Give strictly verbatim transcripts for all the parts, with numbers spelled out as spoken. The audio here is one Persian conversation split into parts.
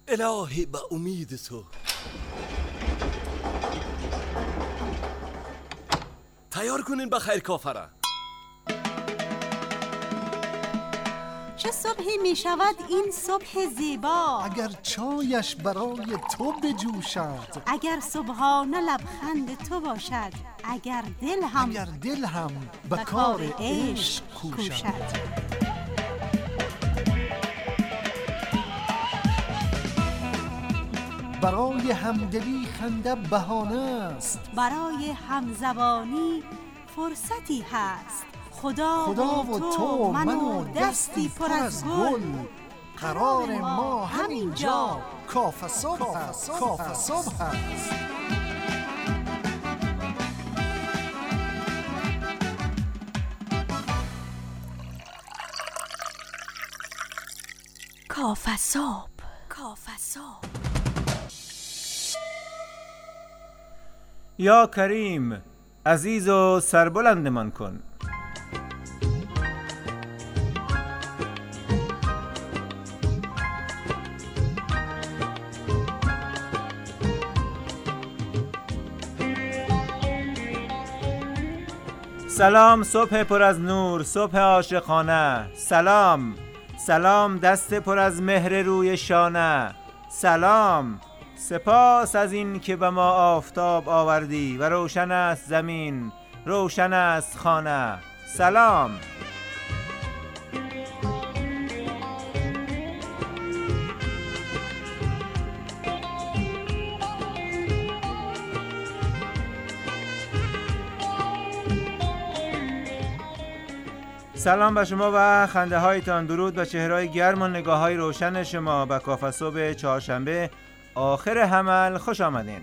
الهی به امید تو. تیار کنین بخیر کافره. چه صبحی می شود این صبح زیبا، اگر چایش برای تو بجوشد، اگر صبحانه لبخند تو باشد، اگر دل هم اگر دل هم به کار عشق کوشد. برای همدلی خنده بهانه است، برای همزبانی فرصتی هست. خدا, خدا و تو من و دستی پر از گل، قرار ما همین جا کافه صبح هست. کافه صبح هست. کافه صبح. کافه صبح. یا کریم، عزیز و سربلندمان کن. سلام صبح پر از نور، صبح عاشقانه. سلام سلام دست پر از مهر روی شانه. سلام سپاس از این که به ما آفتاب آوردی و روشن است زمین، روشن است خانه. سلام سلام به شما و خنده هایتان. درود به چهرهای گرم و نگاه های روشن شما. به کافه صبح چهارشنبه آخر حمل خوش آمدین.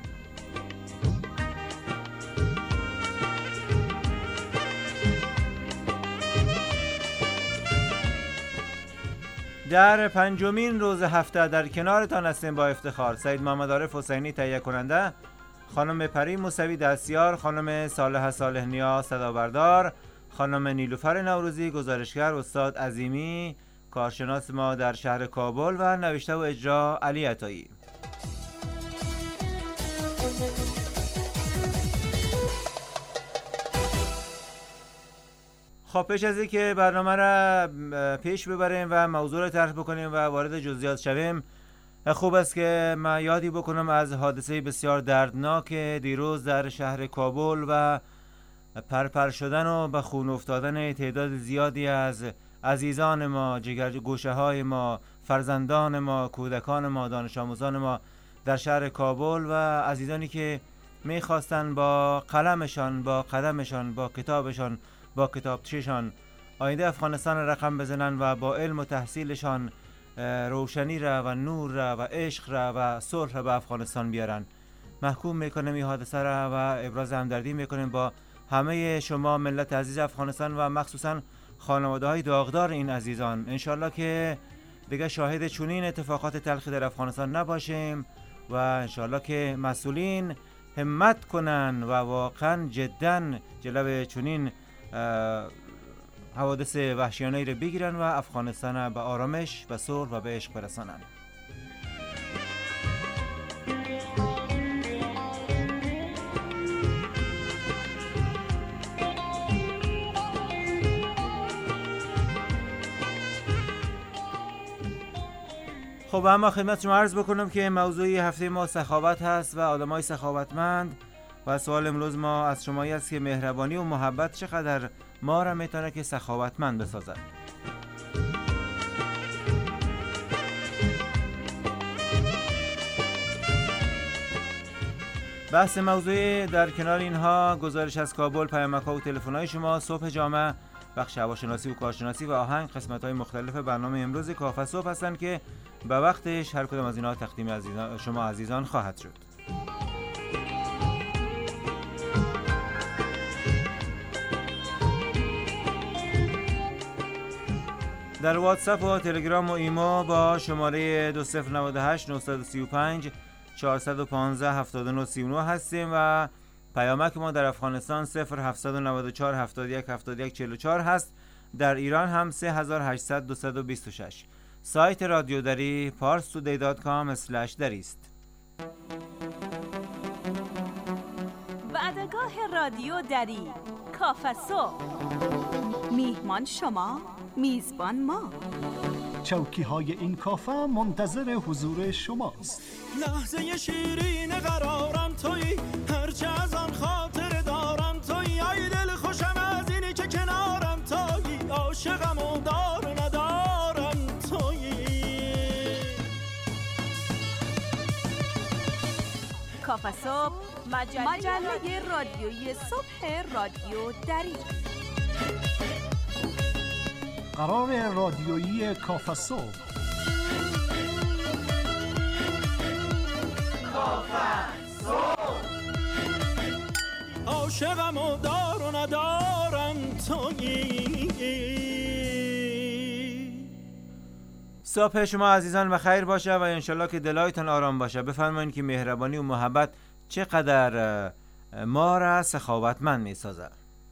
در پنجمین روز هفته در کنارتان هستیم با افتخار. سید محمد عارف حسینی تهیه کننده، خانم پری موسوی دستیار، خانم صالحه صالح نیا صدابردار، خانم نیلوفر نوروزی گزارشگر، استاد عظیمی کارشناس ما در شهر کابل و نوشته و اجرا علی عطایی. خب پیش از این که برنامه را پیش ببریم و موضوع را طرح بکنیم و وارد جزئیات شویم، خوب است که من یادی بکنم از حادثه بسیار دردناک دیروز در شهر کابل و پرپر شدن و به خون افتادن تعداد زیادی از عزیزان ما، جگر گوشه های ما، فرزندان ما، کودکان ما، دانش آموزان ما در شهر کابل و عزیزانی که میخواستن با قلمشان، با قدمشان، با کتابشان، با کتابچه‌شان آینده افغانستان رقم بزنن و با علم و تحصیلشان روشنی را و نور را و عشق را و صلح را به افغانستان بیارن. محکوم میکنیم این حادثه را و ابراز همدردی میکنیم با همه شما ملت عزیز افغانستان و مخصوصا خانواده های داغدار این عزیزان. انشالله که دیگه شاهد چنین اتفاقات تلخی در افغانستان نباشیم و انشالله که مسئولین همت کنن و واقعا جدا جلوی چنین حوادث وحشیانه را بگیرن و افغانستان به آرامش و صلح و به عشق برسانن. خب اما خدمت شما عرض بکنم که موضوع هفته ما سخاوت هست و آدمای سخاوتمند و سوال امروز ما از شما است که مهربانی و محبت چقدر ما را میتونه که سخاوتمند بسازد. بحث موضوع در کنار اینها گزارش از کابل، پیامک‌ها و تلفن‌های شما، صبح جامعه، بخش هواشناسی و کارشناسی و آهنگ، قسمت‌های مختلف برنامه امروز کافه صبح هستند که به وقتش هر کدام از اینها تقدیم عزیزان شما عزیزان خواهد شد. در واتساپ و تلگرام و ایمو با شماره دو صفر نه هشت نه سه پنج چهار یک پنج هفت نه سه نه هستیم و پیامک ما در افغانستان صفر هفت نه چهار هفت یک هفت یک چهار چهار هست. در ایران هم سه هشت صفر صفر دو دو شش سایت رادیو دری پارس تودی دات کام اسلش دری است. وعدگاه رادیو دری کافه صبح. میهمان شما، میزبان ما. چوکی های این کافه منتظر حضور شماست. لحظه شیرین قرارم تویی، هرچه از آن خاطر دارم تویی. ای دل خوشم از اینی که کنارم تویی، عاشقم و دار و ندارم تویی. کافه صبح، مجله, مجله رادیویی صبح رادیو دری. قرار رادیویی کافه صبح. عاشقم و دار و ندارم تویی. صبح شما عزیزان و خیر باشه و انشالله که دلایتان آرام باشه. بفرمایید که مهربانی و محبت چقدر ما را سخاوتمند می سازد.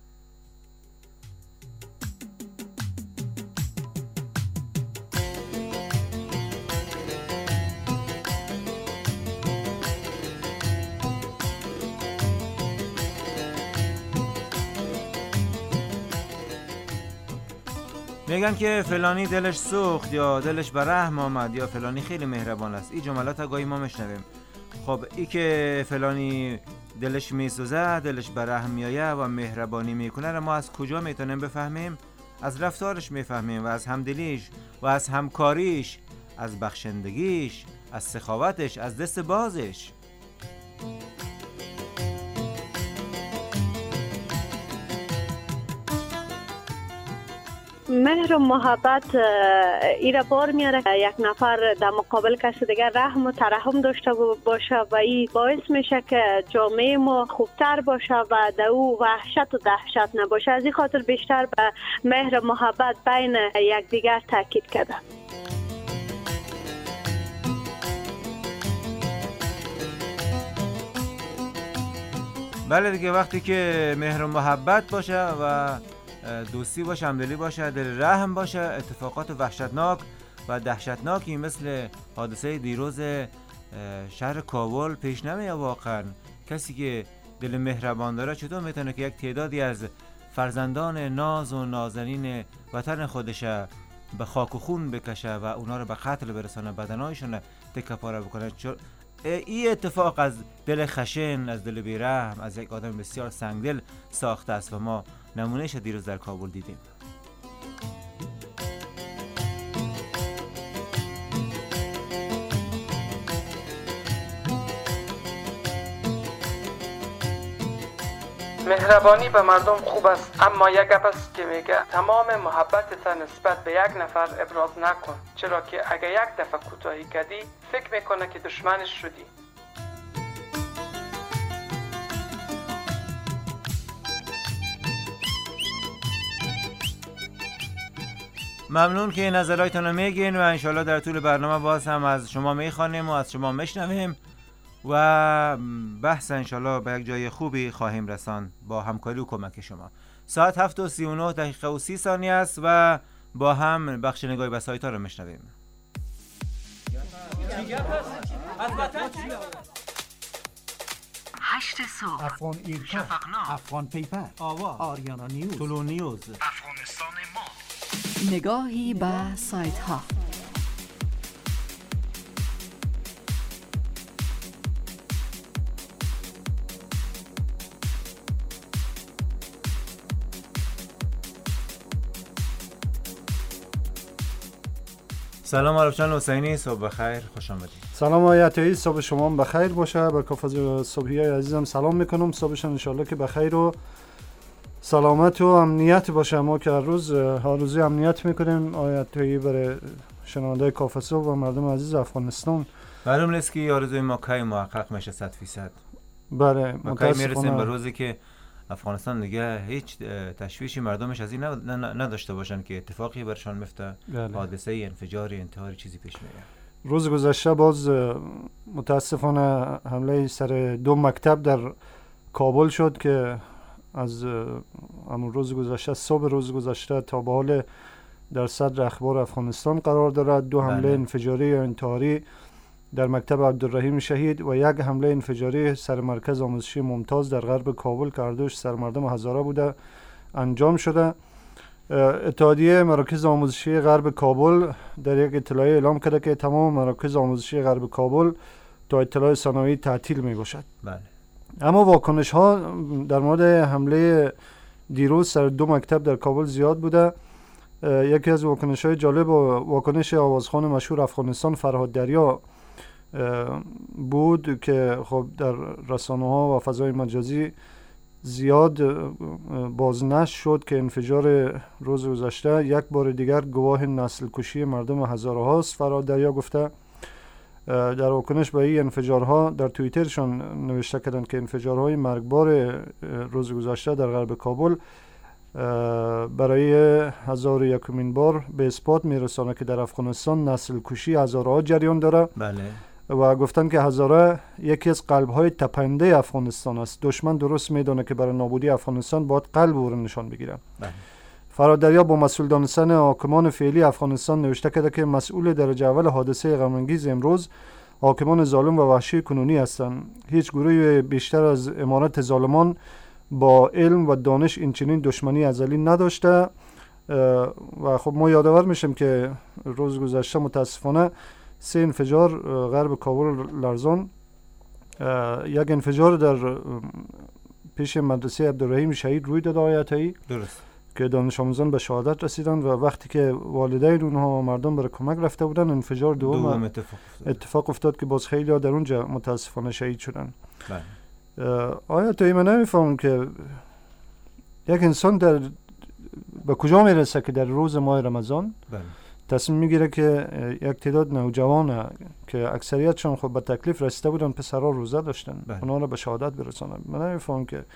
میگن که فلانی دلش سوخت یا دلش به رحم آمد یا فلانی خیلی مهربان است. این جملات گاهی ما میشنویم. خب ای که فلانی دلش میسوزه، دلش به رحم میآید و مهربانی میکنه را ما از کجا میتونیم بفهمیم؟ از رفتارش میفهمیم و از همدلیش و از همکاریش، از بخشندگیش، از سخاوتش، از دست بازش. مهر و محبت ایره بار میاره یک نفر در مقابل کسی دیگر رحم و ترحم داشته باشه و این باعث میشه که جامعه ما خوبتر باشه و در او وحشت و دهشت نباشه. از این خاطر بیشتر به مهر و محبت بین یکدیگر تاکید کرده. بله دیگه، وقتی که مهر و محبت باشه و دوستی باشه، همدلی باشه، دل رحم باشه، اتفاقات وحشتناک و دهشتناکی مثل حادثه دیروز شهر کابل پیش نمیاد. واقعا کسی که دل مهربان داره چطور میتونه که یک تعدادی از فرزندان ناز و نازنین وطن خودش به خاک و خون بکشه و اونا رو به قتل برسانه، بدنایشون تکه پاره بکنه؟ این اتفاق از دل خشن، از دل بیرحم، از یک آدم بسیار سنگدل ساخته است و ما نمونهش دیروز در کابل دیدیم. مهربانی به مردم خوب است، اما یک گپ است که میگه تمام محبتت نسبت به یک نفر ابراز نکن، چرا که اگه یک دفعه کوتاهی کردی فکر میکنه که دشمنش شدی. ممنون که نظراتتون رو میگین و انشالله در طول برنامه باز هم از شما میخوانیم و از شما میشنویم و بحث انشالله به یک جای خوبی خواهیم رساند با همکاری و کمک شما. ساعت هفت و سی و نه دقیقه و سی ثانیه است و با هم بخش نگاهی به سایت ها رو میشنویم. هشت صبح، افغان ایرکا، افغان پیپر، آوا، آریانا نیوز، طلو نیوز، افغانستان ما. نگاهی به سایت ها. سلام عرفجان حسینی، صبح بخیر، خوش آمدید. سلام آقای عطایی، صبح شما هم بخیر باشه. به کافه صبحی های عزیزم سلام میکنم. صبحشان انشالله که بخیر و سلامت و امنیت باشه. ما که هر روز هر روزی امنیت میکنیم آقای عطایی برای شنونده کافه صبح و مردم عزیز افغانستان. معلوم نیست که آرزوی ما کی محقق میشه صد فیصد. بله، ما کی میرسیم به روزی که افغانستان دیگه هیچ تشویشی مردمش از این نداشته باشن که اتفاقی برشان میفته، حادثه انفجاری انتحاری چیزی پیش میاد. روز گذشته باز متاسفانه حمله سر دو مکتب در کابل شد که از همون روز گذشته، صبح روز گذشته تا به حال در صدر اخبار افغانستان قرار دارد. دو حمله بله. انفجاری یا انتحاری در مکتب عبدالرحیم شهید و یک حمله انفجاری سر مرکز آموزشی ممتاز در غرب کابل که هر دوش سر مردم هزاره بوده انجام شده. اتحادیه مراکز آموزشی غرب کابل در یک اطلاعیه اعلام کرده که تمام مراکز آموزشی غرب کابل تا اطلاع ثانوی تعطیل می باشد. بله. اما واکنش ها در مورد حمله دیروز سر دو مکتب در کابل زیاد بوده. یکی از واکنش های جالب و واکنش آوازخوان مشهور افغانستان فرهاد دریا بود که خب در رسانه ها و فضای مجازی زیاد بازنشر شد که انفجار روز گذشته یک بار دیگر گواه نسل کشی مردم هزاره هاست. فرهاد دریا گفته در واکنش به این انفجارها در توییترشان نوشته کردند که انفجارهای مرگبار روز گذشته در غرب کابل برای هزار و یکمین بار به اثبات میرسانه که در افغانستان نسل کشی هزاره ها جریان داره. بله. و گفتن که هزاره یکی از قلب‌های تپنده افغانستان است. دشمن درست میدونه که برای نابودی افغانستان باید قلب او را نشان بگیرن. بله. فرهاد دریا با مسئول دانستن حاکمان فعلی افغانستان نوشته کرده که مسئول درجه اول حادثه غم‌انگیز امروز حاکمان ظالم و وحشی کنونی هستند. هیچ گروهی بیشتر از امارت ظالمان با علم و دانش این چنین دشمنی ازلی نداشته. و خب ما یادآور میشیم که روز گذشته متاسفانه سه انفجار غرب کابل لرزان، یک انفجار در پیش مدرسه عبدالرحیم شهید روی داد آیتایی درست که دانش آموزان به شهادت رسیدند و وقتی که والدین اونها و مردم برای کمک رفته بودن انفجار دوم, دوم اتفاق افتاد. اتفاق افتاد که باز خیلی ها در اونجا متاسفانه شهید شدن. بله. آیتایی من نمیفهم که یک انسان در به کجا میرسه که در روز ماه رمضان بله. تصمیم میگیره که یک تعداد نوجوان که اکثریتشون خب به تکلیف رسیده بودن، پسرها روزه داشتن، اونا رو به شهادت برسونن. من نمیفهم که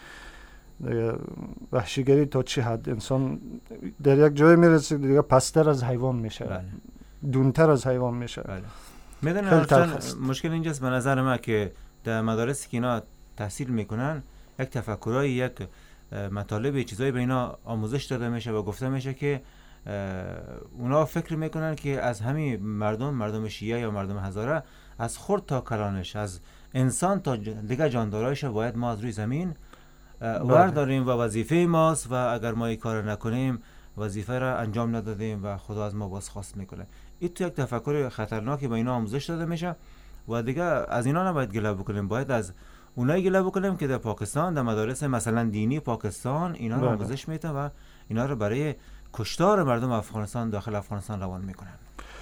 وحشیگری تا چه حد انسان در یک جای میرسه دیگه پستر از حیوان میشه. بله. دونتر از حیوان میشه. بله. میدونم مشکل اینجاست به نظر من که در مدارسی که اینا تحصیل میکنن یک تفکرای یک مطالب چیزایی به اینا آموزش داده میشه و گفته میشه که اونا فکر میکنن که از همین مردم مردم شیعه یا مردم هزاره از خرد تا کلانش، از انسان تا دیگه جاندارایش باید ما از روی زمین ورداریم و وظیفه ماست و اگر ما این کار نکنیم وظیفه را انجام ندادیم و خدا از ما بازخواست میکنه. این تو یک تفکر خطرناکی به اینا آموزش داده میشه و دیگه از اینا نباید گله بکنیم، باید از اونایی گله بکنیم که در پاکستان در مدارس مثلا دینی پاکستان اینا رو آموزش میده و اینا رو برای کشتار مردم افغانستان داخل افغانستان روان میکنن.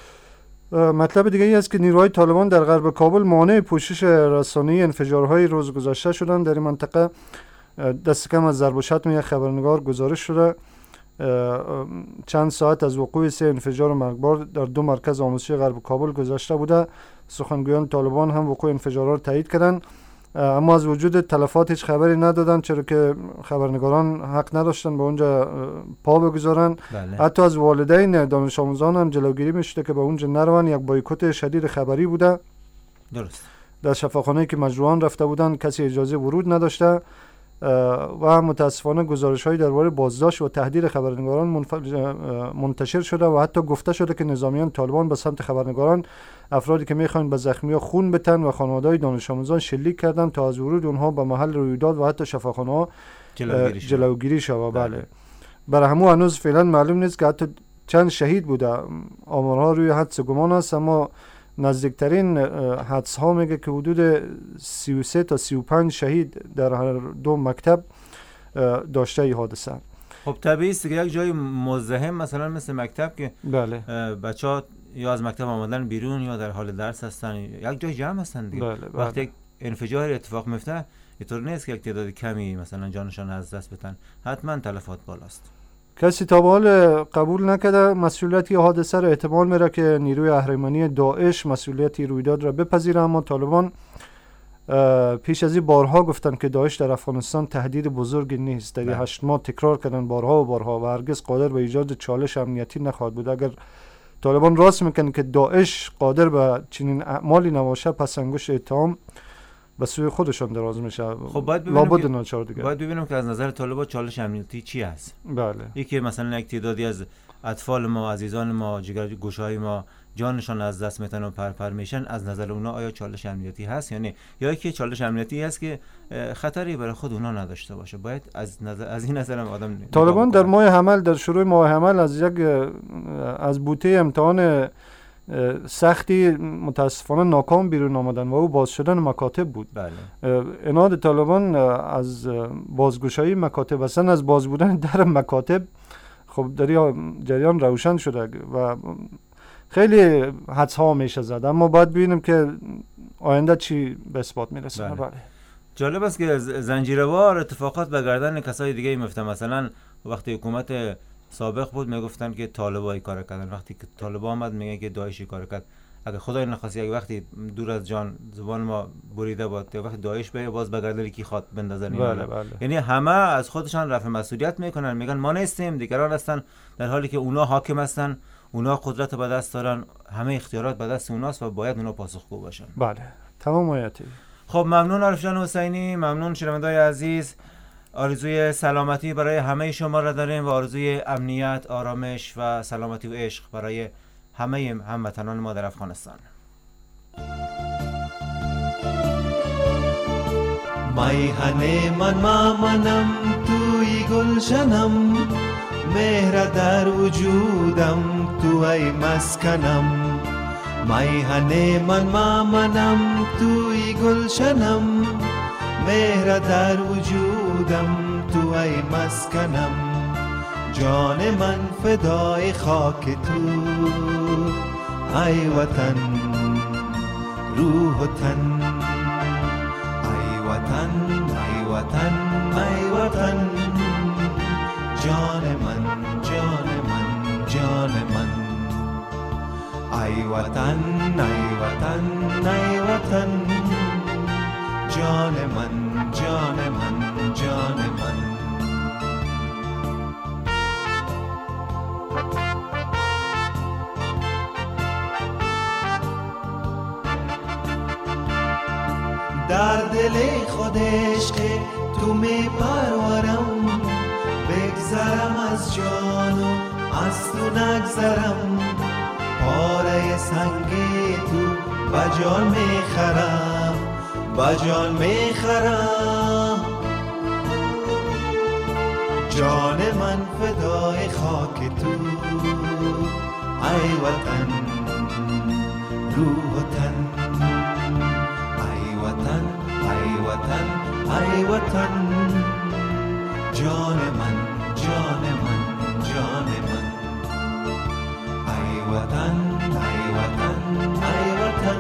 مطلب دیگه ای است که نیروهای طالبان در غرب کابل مانع پوشش رسانه‌ای انفجارهای روز گذشته شدند. در این منطقه دست کم از ضرب و شتم یک خبرنگار گزارش شده. چند ساعت از وقوع سه انفجار مرگبار در دو مرکز آموزشی غرب کابل گذشته بوده. سخنگویان طالبان هم وقوع انفجارها را تایید کردند، اما از وجود تلفات هیچ خبری ندادن، چرا که خبرنگاران حق نداشتن به اونجا پا بگذارن. بله. حتی از والدین دانش آموزان هم جلوگیری میشده که به اونجا نرون. یک بایکوت شدید خبری بوده. درست. در شفاخانه‌ای که مجروحان رفته بودن کسی اجازه ورود نداشته و متاسفانه گزارش‌های درباره بازداشت و تهدید خبرنگاران منتشر شده و حتی گفته شده که نظامیان طالبان به سمت خبرنگاران افرادی که می‌خواهند به زخمی‌ها خون بتن و خانواده‌های دانش آموزان شلیک کردند تا از ورود اونها به محل رویداد و حتی شفاخانه‌ها جلوگیری شود. جلوگیری شود. بله. برای همون هنوز فعلا معلوم نیست که حتی چند شهید بوده. آمارها روی حدس گمان است، اما نزدیکترین حدس ها میگه که حدود سی و سه تا سی و پنج شهید در هر دو مکتب داشته ای حادثه. خب طبیعی است که یک جای مزدحم مثلا مثل مکتب که بله بچه‌ها یا از مکتب آمدن بیرون یا در حال درس هستن، یک جای جمع هستن دیگه. بله بله. وقتی یک انفجار اتفاق میفته اینطور نیست که یک تعداد کمی مثلا جانشان از دست بدن، حتما تلفات بالاست. کسی تا به حال قبول نکرده مسئولیت حادثه را. احتمال میره که نیروی اهریمنی داعش مسئولیت رویداد را بپذیره، اما طالبان پیش از این بارها گفتن که داعش در افغانستان تهدید بزرگی نیست. در هشت ماه تکرار کردن بارها و بارها و هرگز قادر به ایجاد چالش امنیتی نخواهد بود. اگر طالبان راست میکنن که داعش قادر به چنین اعمالی نباشه، پس انگشت اتهام به سوی خودشان دراز میشه. خب باید ببینیم لابد که ناچار دیگه باید ببینیم که از نظر طالبان چالش امنیتی چی هست. بله. یکی مثلا یک تعدادی از اطفال ما، عزیزان ما، جگر گوشهای ما جانشان از دست میتن و پرپر میشن، از نظر اونا آیا چالش امنیتی هست یا نه؟ یا اینکه چالش امنیتی هست که خطری برای خود اونا نداشته باشه. باید از نظر از این نظر هم آدم طالبان در ماه حمل در شروع ماه حمل از یک از بوته امتحان سختی متاسفانه ناکام بیرون آمدن و او باز شدن مکاتب بود. بله. اناد طالبان از بازگشایی مکاتب اصلا از باز بودن در مکاتب خب در جریان روشن شده و خیلی حدس ها میشه زد، اما باید ببینیم که آینده چی به اثبات میرسه. بله. بله. جالب است که زنجیروار اتفاقات به گردن کسای دیگه میفته. مثلا وقتی حکومت سابق بود میگفتن که طالبای کار کردن، وقتی که طالبا آمد میگه که داعشی کار کرد. اگه خدای نخواست یک وقتی دور از جان زبان ما بریده بود، یک وقتی داعش به باز به گردن کی خواد بندازن. بله بله. یعنی همه از خودشان رفع مسئولیت میکنن، میگن ما نیستیم، دیگران هستن، در حالی که اونا حاکم هستن، اونا قدرت به دست دارن، همه اختیارات به دست اوناست و باید اونا پاسخگو باشن. بله تمام آیاتی. خب ممنون عارف جان حسینی، ممنون شنونده‌های عزیز. آرزوی سلامتی برای همه شما را داریم و آرزوی امنیت، آرامش و سلامتی و عشق برای همه هموطنان ما در افغانستان. میهن من مامنم توی گلشنم، مهر در وجودم توی مسکنم. میهن من مامنم توی گلشنم، مهر در وجودم توی مسکنم. جان من فدای خاک تو ای وطن، روح و تن ای وطن، ای وطن، ای وطن. جان من، جان من، جان من. ای وطن، ای وطن، ای وطن. جان من، جان من، جان من. در دل خود عشق تو می پرورم، بگذرم از جان و از تو نگذرم. پاره سنگی تو بجان می خرم، بجان می خرم. جان من فدای خاک تو ای وطن، روح و تن ای وطن، ای وطن، ای وطن. جان من، جان من، جان من. ای وطن، ای وطن، ای وطن.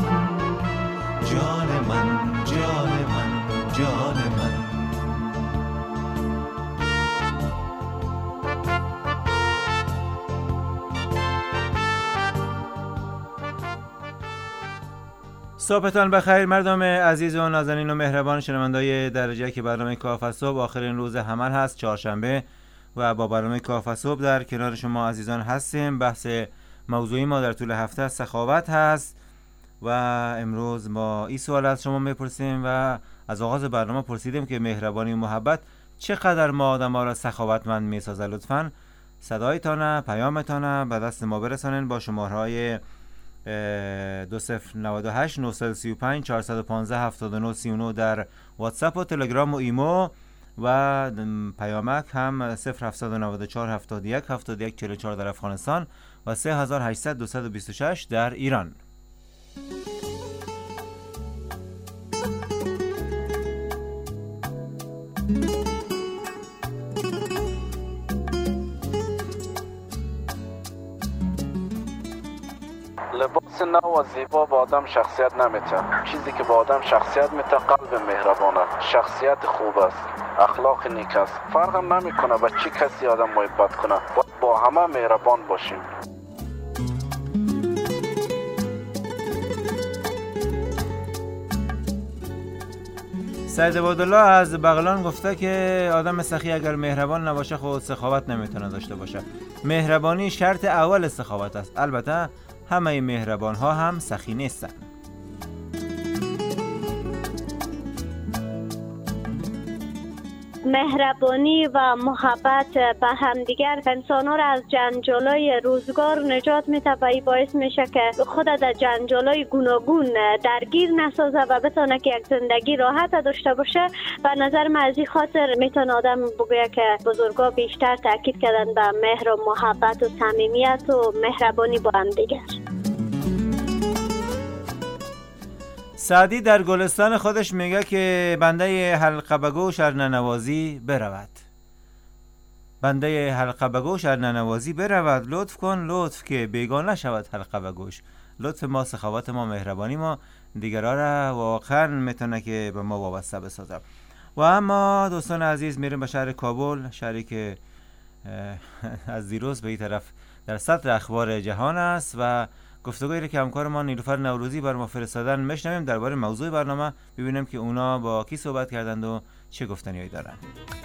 جان من، جان من، جان من. صبحتان بخیر مردم عزیز و نازنین و مهربان شنوندای درجه که برنامه کافه صبح آخرین روز حمل هست، چهارشنبه، و با برنامه کافه صبح در کنار شما عزیزان هستیم. بحث موضوعی ما در طول هفته سخاوت هست و امروز ما این سوال از شما میپرسیم و از آغاز برنامه پرسیدیم که مهربانی و محبت چقدر ما آدم ها را سخاوتمند میسازه. لطفاً صدایتان، پیامتان به دست ما برسانین با شمارهای دو صفر نود و هشت نهصد و سی و پنج چهارصد و پانزده هفتاد و نه سی و نه در واتساپ و تلگرام و ایمو، و پیامک هم صفر هفتصد و نود و چهار هفتاد و یک هفتاد و یک چهل و چهار در افغانستان و سه هزار و هشتصد دویست و بیست و شش در ایران. لباس نو و زیبا با آدم شخصیت نمیته. چیزی که با آدم شخصیت میته قلب مهربانه، شخصیت خوب است، اخلاق نیک است. فرق هم نمیکنه با چی کسی آدم محبت کنه، باید با همه مهربان باشیم. سید عبدالله از بغلان گفته که آدم سخی اگر مهربان نباشه خود سخاوت نمیتونه داشته باشه. مهربانی شرط اول سخاوت است. البته همه مهربان ها هم سخی نیستن. مهربانی و محبت به همدیگر انسان ها را از جنجالای روزگار نجات میده و این باعث میشه که خود در جنجالای گوناگون درگیر نسازه و بتونه که یک زندگی راحت داشته باشه. و نظر من از این خاطر میتونه آدم بگویه که بزرگا بیشتر تاکید کردن به مهر و محبت و صمیمیت و مهربانی با همدیگر. سعدی در گلستان خودش میگه که بنده حلقه به گوش ار ننوازی برود. بنده حلقه به گوش ار ننوازی برود. لطف کن لطف که بیگانه شود حلقه به گوش. لطف ما، سخاوت ما، مهربانی ما دیگرها را واقعا میتونه که به ما وابسته بسازه. و اما دوستان عزیز میریم به شهر کابل، شهری که از دیروز به این طرف در صدر اخبار جهان است و گفتگویی را که همکارمان نیلوفر نوروزی بر ما فرستادن میشنویم درباره موضوع برنامه، ببینیم که اونا با کی صحبت کردند و چه گفتنیایی دارند.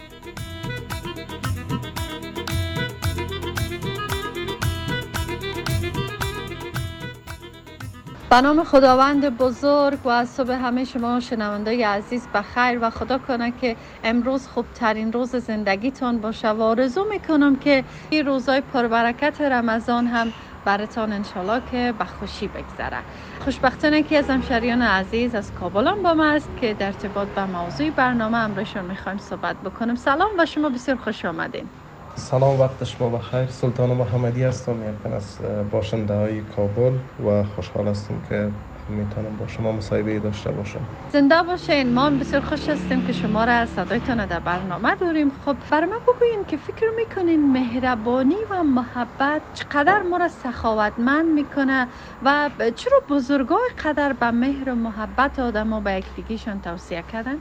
به نام خداوند بزرگ و از صبح همه شما شنونده عزیز بخیر و خدا کنه که امروز خوبترین روز زندگیتون باشه و آرزو میکنم که این روزای پربرکت رمضان هم براتون انشالله که به خوشی بگذره. خوشبختانه که از همشهریان عزیز از کابل با ما است که در ارتباط به موضوع برنامه امروزشون میخوایم صحبت بکنیم. سلام و شما بسیار خوش آمدین. سلام، وقت شما بخیر. سلطان محمدی هستم، یکم از باشنده های کابل و خوشحال هستم که میتونم با شما مصاحبه داشته باشم. زنده باشین. ما بسیار خوش هستیم که شما را صدایتان در برنامه داریم. خب برای ما بگوین که فکر میکنین مهربانی و محبت چقدر ما را سخاوتمند میکنه و چرا بزرگای قدر به مهر و محبت آدم ها به یکدیگه‌شان توصیه کردن؟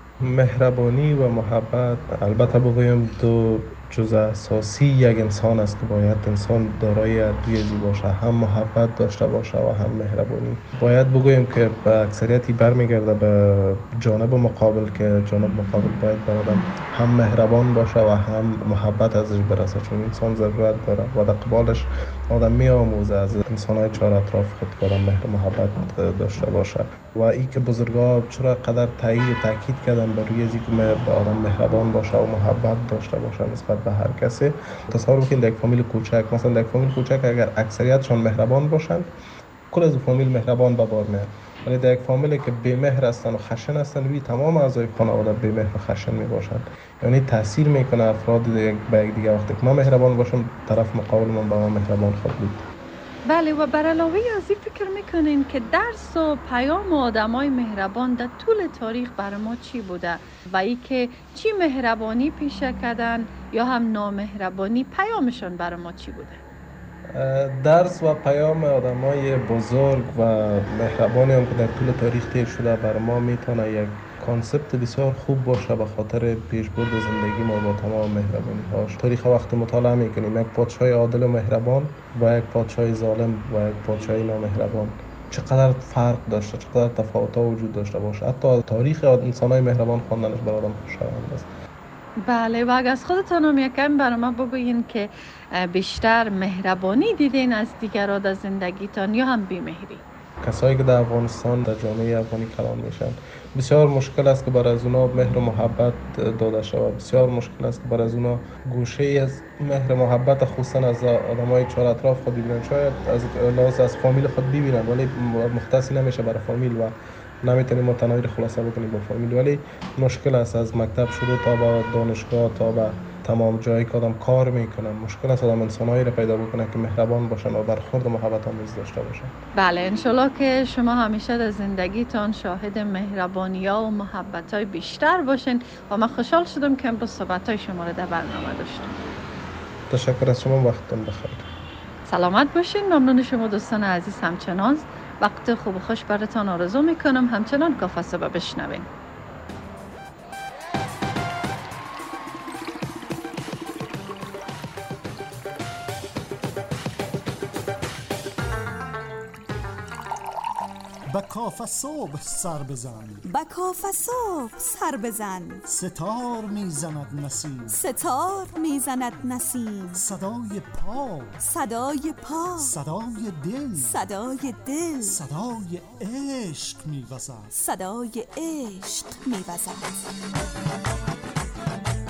مهربانی و محبت البته بگویم دو جزء اساسی یک انسان است که باید انسان دارای ریزی باشه، هم محبت داشته باشه و هم مهربانی. باید بگویم که به اکثریتی برمیگرده به جانب مقابل که جانب مقابل باید بر آدم هم مهربان باشه و هم محبت ازش برسه، چون انسان ضرورت داره و در قبالش آدم میآموزه از انسان‌های چهار اطراف خود که محبت محبت داشته باشه. و این که بزرگا چرا قدر تایید و تاکید کردن بر روی اینکه به آدم مهربان باشه و محبت داشته باشه نسبت به هر کسی. تصور بکنید در یک فامیل کوچک، مثلا در یک فامیل کوچک اگر اکثریتشون مهربان باشن کل از فامیل مهربان به بار میاد، ولی در یک فامیلی که بی‌مهر هستن و خشن هستن وی تمام اعضای خانواده بی‌مهر و خشن میباشن. یعنی تاثیر میکنه افراد به یک دیگه. وقتی که ما مهربان باشم طرف مقابل من با ما مهربان خواهد بود. بله، و بر علاوه از این فکر میکنین که درس و پیام آدمای مهربان در طول تاریخ برای ما چی بوده و ای که چی مهربانی پیشه کردن یا هم نامهربانی پیامشون برای ما چی بوده؟ درس و پیام آدمای بزرگ و مهربانی هم که در طول تاریخ تیر شده برای ما میتونه یک کانسپت بسیار خوب باشه به خاطر پیشبرد زندگی ما با تمام مهربانی هاش. تاریخ وقت مطالعه میکنیم یک پادشاه عادل و مهربان و یک پادشاه ظالم و یک پادشاه نامهربان چقدر فرق داشته، چقدر تفاوت‌ها وجود داشته باشه. حتی تاریخ انسان‌های مهربان خواندنش برای آدم خوشایند است. بله، و اگر از خودتان هم یکم برای ما بگوین که بیشتر مهربانی دیدین از دیگران در زندگیتان یا هم بی‌مهری؟ کسایی که در افغانستان در جامعه افغانی کلان میشن بسیار مشکل است که برای از اونا مهر و محبت داده شود. بسیار مشکل است که برای از اونا گوشه از مهر و محبت خصوصا از آدمای چهار اطراف خود ببینن. شاید از لحاظ از فامیل خود ببینن ولی مختص نمیشه برای فامیل و نمیتونیم متناهی خلاصه بکنیم با فامیل. ولی مشکل است از مکتب شروع تا به دانشگاه تا به تمام جایی که آدم کار میکنن مشکل است آدم انسانایی رو پیدا بکنه که مهربان باشن و برخورد محبت آمیز داشته باشن. بله، انشالله که شما همیشه در زندگیتان شاهد مهربانی‌ها و محبت‌های بیشتر باشین و من خوشحال شدم که امروز صحبت‌های شما رو در برنامه داشتم. تشکر از شما، وقتتون بخیر. سلامت باشین. ممنون شما دوستان عزیز. همچنان وقت خوب و خوش براتون آرزو میکنم. همچنان کافه صبح بشنوین. با کافه صبح سر بزن، با کافه صبح سر بزن، ستار میزند نسیم، ستار میزند نسیم، صدای پا، صدای پا، صدای دل، صدای دل، صدای عشق میوزد، صدای عشق میوزد.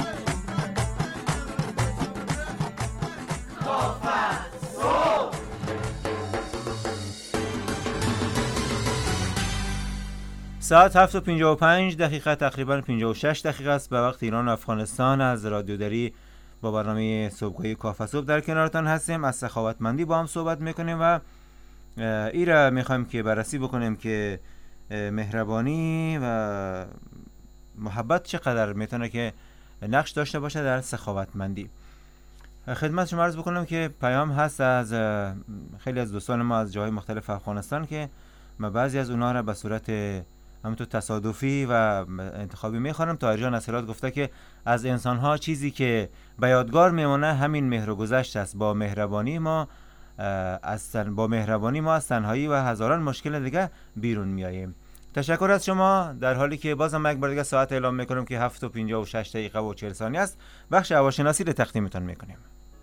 ساعت هفت و پنجاه و پنج دقیقه، تقریبا پنجاه و شش دقیقه است به وقت ایران و افغانستان. از رادیو دری با برنامه صبحگاهی کافه صبح در کنارتان هستیم. از سخاوتمندی با هم صحبت میکنیم و ایره میخوایم که بررسی بکنیم که مهربانی و محبت چقدر میتونه که نقش داشته باشه در سخاوتمندی. خدمت شما عرض بکنم که پیام هست از خیلی از دوستان ما از جاهای مختلف افغانستان که ما بعضی از اونها را به صورت همونطور تصادفی و انتخابی میخوانم. طاهر جان از هرات گفته که از انسانها چیزی که به یادگار میمونه همین مهر و گذشت است. با مهربانی ما از تن... با مهربانی ما از تنهایی و هزاران مشکل دیگه بیرون میاییم. تشکر از شما. در حالی که بازم یک بار دیگه ساعت اعلام میکنم که هفت و پنجاه و شش دقیقه و چهل ثانیه است. بخش هواشناسی رو تقدیمتون میکنیم.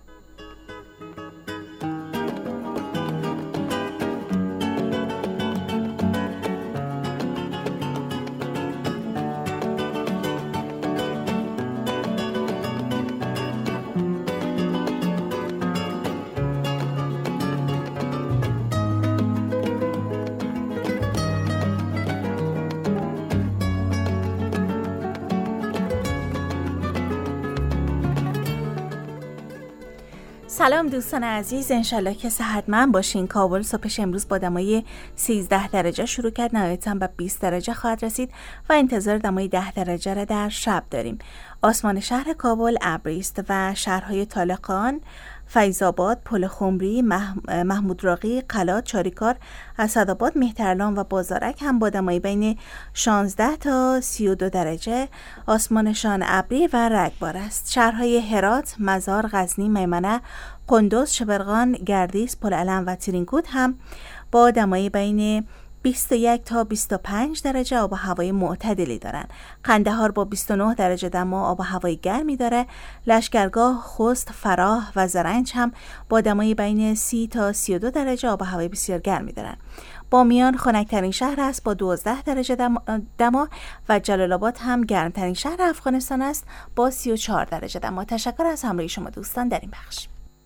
سلام دوستان عزیز، انشالله که صحتمند باشین. کابل صبحش امروز با دمای سیزده درجه شروع کرد، نهایتاً به بیست درجه خواهد رسید و انتظار دمای ده درجه را در شب داریم. آسمان شهر کابل ابری است و شهرهای طالقان، فیض‌آباد، پل خمری، محمود راقی، قلات، چاریکار، اسدآباد، مهترلام و بازارک هم با دمای بین شانزده تا سی و دو درجه آسمانشان ابری و رگبار است. شهرهای هرات، مزار، غزنی، میمنه، قندوز، شبرغان، گردیس، پل علم و ترینکوت هم با دمای بین بیست و یک تا بیست و پنج درجه آب و هوای معتدلی دارن. قندهار با بیست و نه درجه دما آب و هوای گرمی داره. لشکرگاه، خوست، فراه و زرنج هم با دمای بین سی تا سی و دو درجه آب و هوای بسیار گرمی دارن. بامیان خنک‌ترین شهر است با دوازده درجه دما و جلال آباد هم گرمترین شهر افغانستان است با سی و چهار درجه دما. تشکر از همراهی شما دوستان در این بخش.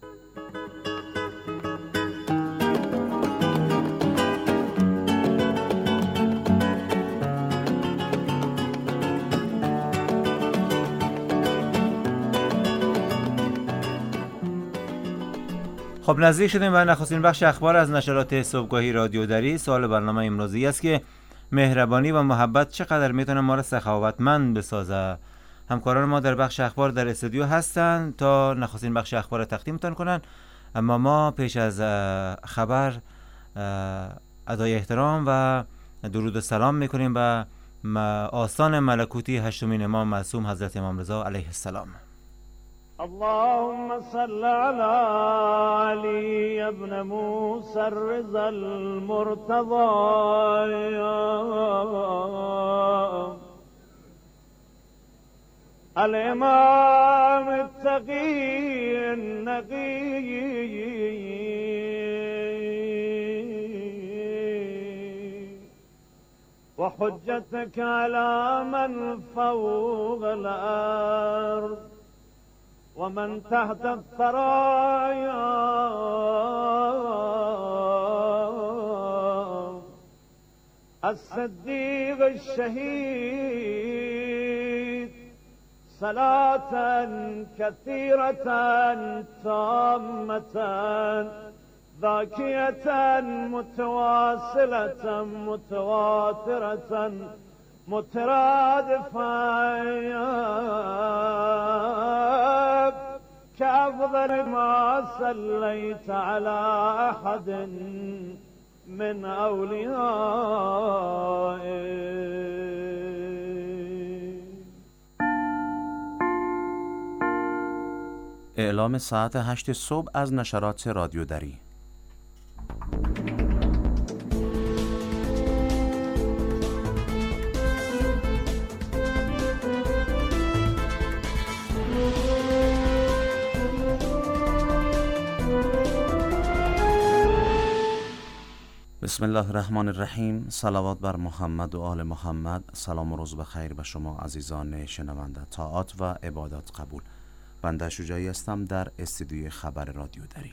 خب نزدیک شدیم و نخستین بخش اخبار از نشرات صبحگاهی رادیو دری. سوال برنامه امروزی است که مهربانی و محبت چقدر میتونه ما را سخاوتمند بسازه. همکاران ما در بخش اخبار در استودیو هستند تا نخستین بخش اخبار را تقدیمتان کنند، اما ما پیش از خبر ادای احترام و درود و سلام میکنیم به آستان ملکوتی هشتمین امام معصوم حضرت امام رضا علیه السلام. اللهم صل على علي ابن موسى الرضا المرتضى الامام التقي النقي وحجتك على من فوق الارض ومن تحت الثرايا الصديق الشهيد صلاة كثيرة تامة ذاكية متواصلة متواترة مترادفة كأفضل ما صليت على أحد من أوليائك. اعلام ساعت هشت صبح از نشرات رادیو دری. بسم الله الرحمن الرحیم. صلوات بر محمد و آل محمد. سلام و روز بخیر به شما عزیزان شنونده. طاعات و عبادات قبول. بنده شجاعی هستم در استودیوی خبر رادیو دری.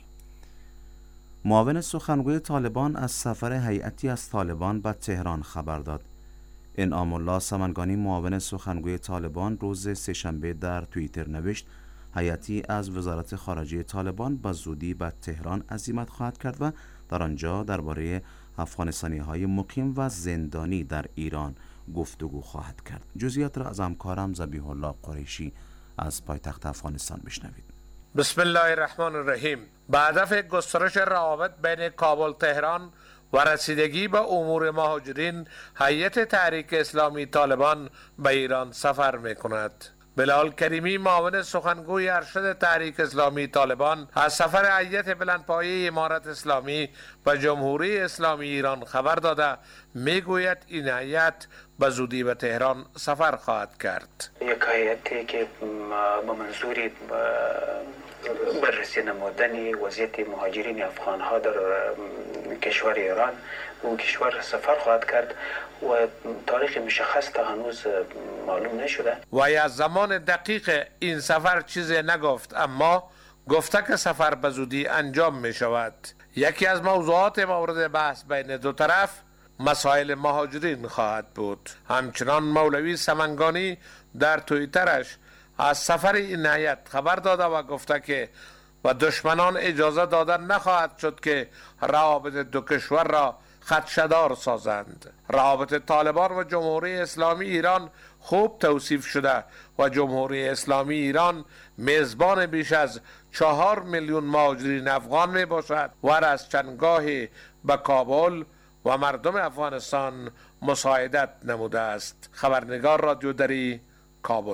معاون سخنگوی طالبان از سفر هیئتی از طالبان به تهران خبر داد. انعام الله سمنگانی معاون سخنگوی طالبان روز سه‌شنبه در توییتر نوشت هیئتی از وزارت خارجه طالبان به زودی به تهران عزیمت خواهد کرد و در آنجا درباره افغانستانی‌های مقیم و زندانی در ایران گفتگو خواهد کرد. جزئیات را از همکارم ذبیح الله قریشی از پایتخت افغانستان بشنوید. بسم الله الرحمن الرحیم. به هدف گسترش روابط بین کابل تهران و رسیدگی به امور مهاجرین، هیئت تحریک اسلامی طالبان به ایران سفر می‌کند. بلال کریمی معاون سخنگوی ارشد تحریک اسلامی طالبان از سفر هیئت بلندپایه امارت اسلامی و جمهوری اسلامی ایران خبر داده میگوید این هیئت به زودی به تهران سفر خواهد کرد. یک هیئتی که به منظوری بررسی نمودن وضعیت مهاجرین افغان ها در کشور ایران اون کشور سفر خواهد کرد و تاریخ مشخص تا هنوز معلوم نشده و از زمان دقیق این سفر چیزی نگفت، اما گفته که سفر به زودی انجام می شود. یکی از موضوعات مورد بحث بین دو طرف مسائل مهاجرین خواهد بود. همچنان مولوی سمنگانی در توییترش از سفر این هیئت خبر داده و گفته که و دشمنان اجازه دادن نخواهد شد که روابط دو کشور را خدشه‌دار سازند. روابط طالبان و جمهوری اسلامی ایران خوب توصیف شده و جمهوری اسلامی ایران میزبان بیش از چهار میلیون مهاجرین افغان می باشد و از چندگاهی به کابل و مردم افغانستان مساعدت نموده است. خبرنگار رادیو دری، کابل.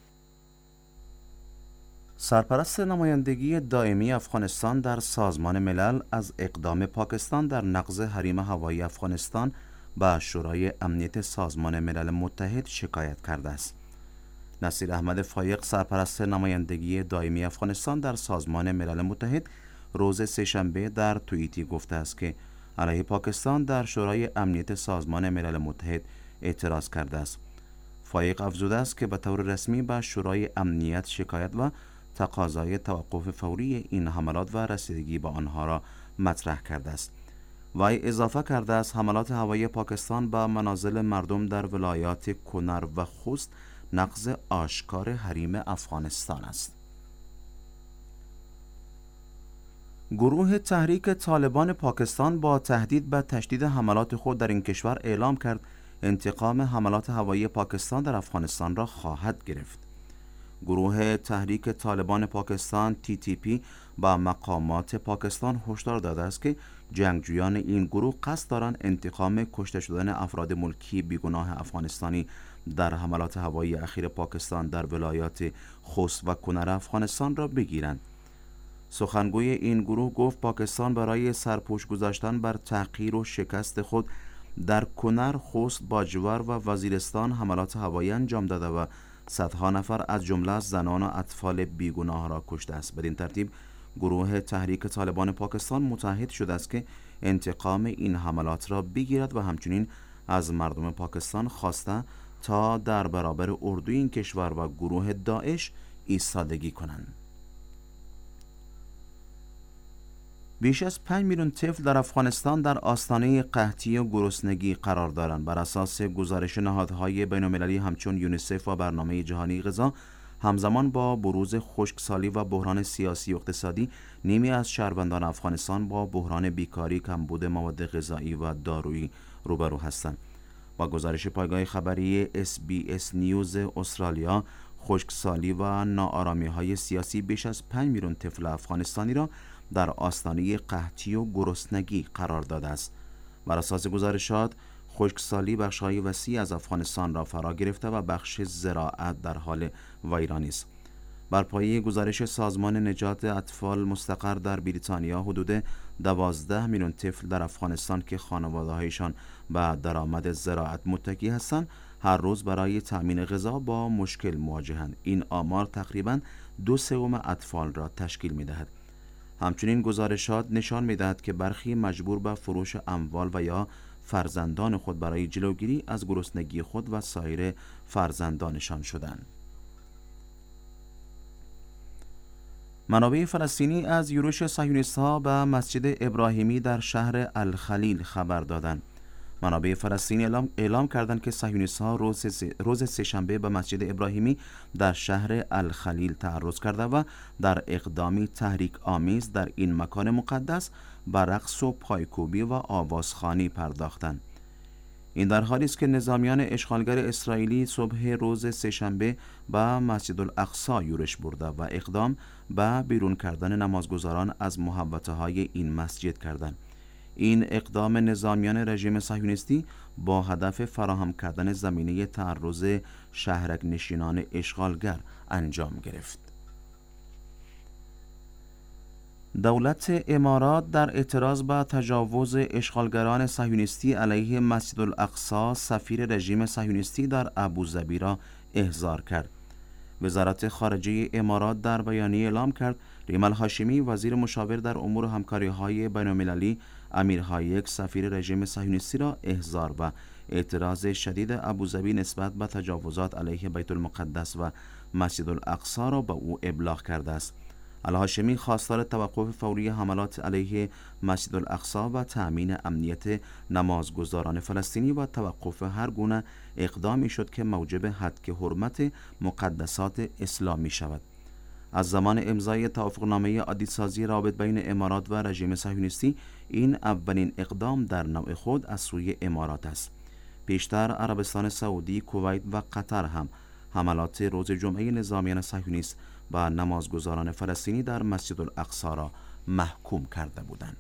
سرپرست نمایندگی دائمی افغانستان در سازمان ملل از اقدام پاکستان در نقض حریم هوایی افغانستان به شورای امنیت سازمان ملل متحد شکایت کرده است. نصیر احمد فایق، سرپرست نمایندگی دائمی افغانستان در سازمان ملل متحد، روز سه‌شنبه در توییتی گفته است که علیه پاکستان در شورای امنیت سازمان ملل متحد اعتراض کرده است. فایق افزوده است که به طور رسمی به شورای امنیت شکایت و تقاضای توقف فوری این حملات و رسیدگی به آنها را مطرح کرده است. وی اضافه کرده است حملات هوایی پاکستان به منازل مردم در ولایات کنر و خوست نقض آشکار حریم افغانستان است. گروه تحریک طالبان پاکستان با تهدید به تشدید حملات خود در این کشور اعلام کرد انتقام حملات هوایی پاکستان در افغانستان را خواهد گرفت. گروه تحریک طالبان پاکستان تی تی پی با مقامات پاکستان هشدار داده است که جنگجویان این گروه قصد دارند انتقام کشته شدن افراد ملکی بیگناه افغانستانی در حملات هوایی اخیر پاکستان در ولایات خوست و کنر افغانستان را بگیرند. سخنگوی این گروه گفت پاکستان برای سرپوش گذاشتن بر تحقیر و شکست خود در کنر، خوست، باجور و وزیرستان حملات هوایی انجام داده و صدها نفر از جمله زنان و اطفال بیگناه را کشته است. بدین ترتیب گروه تحریک طالبان پاکستان متحد شده است که انتقام این حملات را بگیرد و همچنین از مردم پاکستان خواسته تا در برابر اردوی این کشور و گروه داعش ایستادگی کنند. بیش از پنج میلیون طفل در افغانستان در آستانه قحطی و گرسنگی قرار دارند. بر اساس گزارش نهادهای بین‌المللی همچون یونیسف و برنامه جهانی غذا، همزمان با بروز خشکسالی و بحران سیاسی و اقتصادی، نیمی از شهروندان افغانستان با بحران بیکاری، کمبود مواد غذایی و دارویی روبرو هستند. با گزارش پایگاه خبری اس بی اس نیوز استرالیا، خشکسالی و ناآرامی‌های سیاسی بیش از پنج میلیون طفل افغانستانی را در آستانه قحطی و گرسنگی قرار داده است. بر اساس گزارشات، خشکسالی بخش‌های وسیع از افغانستان را فرا گرفته و بخش زراعت در حال ویرانی است. بر پایه گزارش سازمان نجات اطفال مستقر در بریتانیا، حدود دوازده میلیون طفل در افغانستان که خانواده‌هایشان به درآمد زراعت متکی هستند، هر روز برای تأمین غذا با مشکل مواجهند. این آمار تقریباً دو سوم اطفال را تشکیل می‌دهد. همچنین گزارشات نشان می‌دهد که برخی مجبور به فروش اموال و یا فرزندان خود برای جلوگیری از گرسنگی خود و سایر فرزندانشان شدند. منابع فلسطینی از یورش صهیونیست‌ها به مسجد ابراهیمی در شهر الخلیل خبر دادند. منابع فلسطینی اعلام, اعلام کردند که صهیونیست‌ها روز, روز سه‌شنبه به مسجد ابراهیمی در شهر الخلیل تعرض کرده و در اقدامی تحریک آمیز در این مکان مقدس به رقص و پایکوبی و آوازخوانی پرداختند. این در حالی است که نظامیان اشغالگر اسرائیلی صبح روز سه‌شنبه به مسجد الاقصی یورش برده و اقدام به بیرون کردن نمازگزاران از محوطه‌های این مسجد کردند. این اقدام نظامیان رژیم صهیونیستی با هدف فراهم کردن زمینه تعرض شهرک نشینان اشغالگر انجام گرفت. دولت امارات در اعتراض به تجاوز اشغالگران صهیونیستی علیه مسجد الاقصی سفیر رژیم صهیونیستی در ابوظبی را احضار کرد. وزارت خارجه امارات در بیانیه اعلام کرد ریما هاشمی وزیر مشاور در امور همکاری‌های بین‌المللی امیر هایک سفیر رژیم صهیونیستی را احضار و اعتراض شدید ابوظبی نسبت به تجاوزات علیه بیت المقدس و مسجد الاقصی را به او ابلاغ کرده است. الهاشمی خواستار توقف فوری حملات علیه مسجد الاقصی و تأمین امنیت نمازگزاران فلسطینی و توقف هر گونه اقدامی شد که موجب هتک حرمت مقدسات اسلامی شود. از زمان امضای توافقنامه عادی‌سازی رابط بین امارات و رژیم صهیونیستی این اولین اقدام در نوع خود از سوی امارات است. پیشتر عربستان سعودی، کویت و قطر هم حملات روز جمعه نظامیان صهیونیست و نمازگزاران فلسطینی در مسجد الاقصی را محکوم کرده بودند.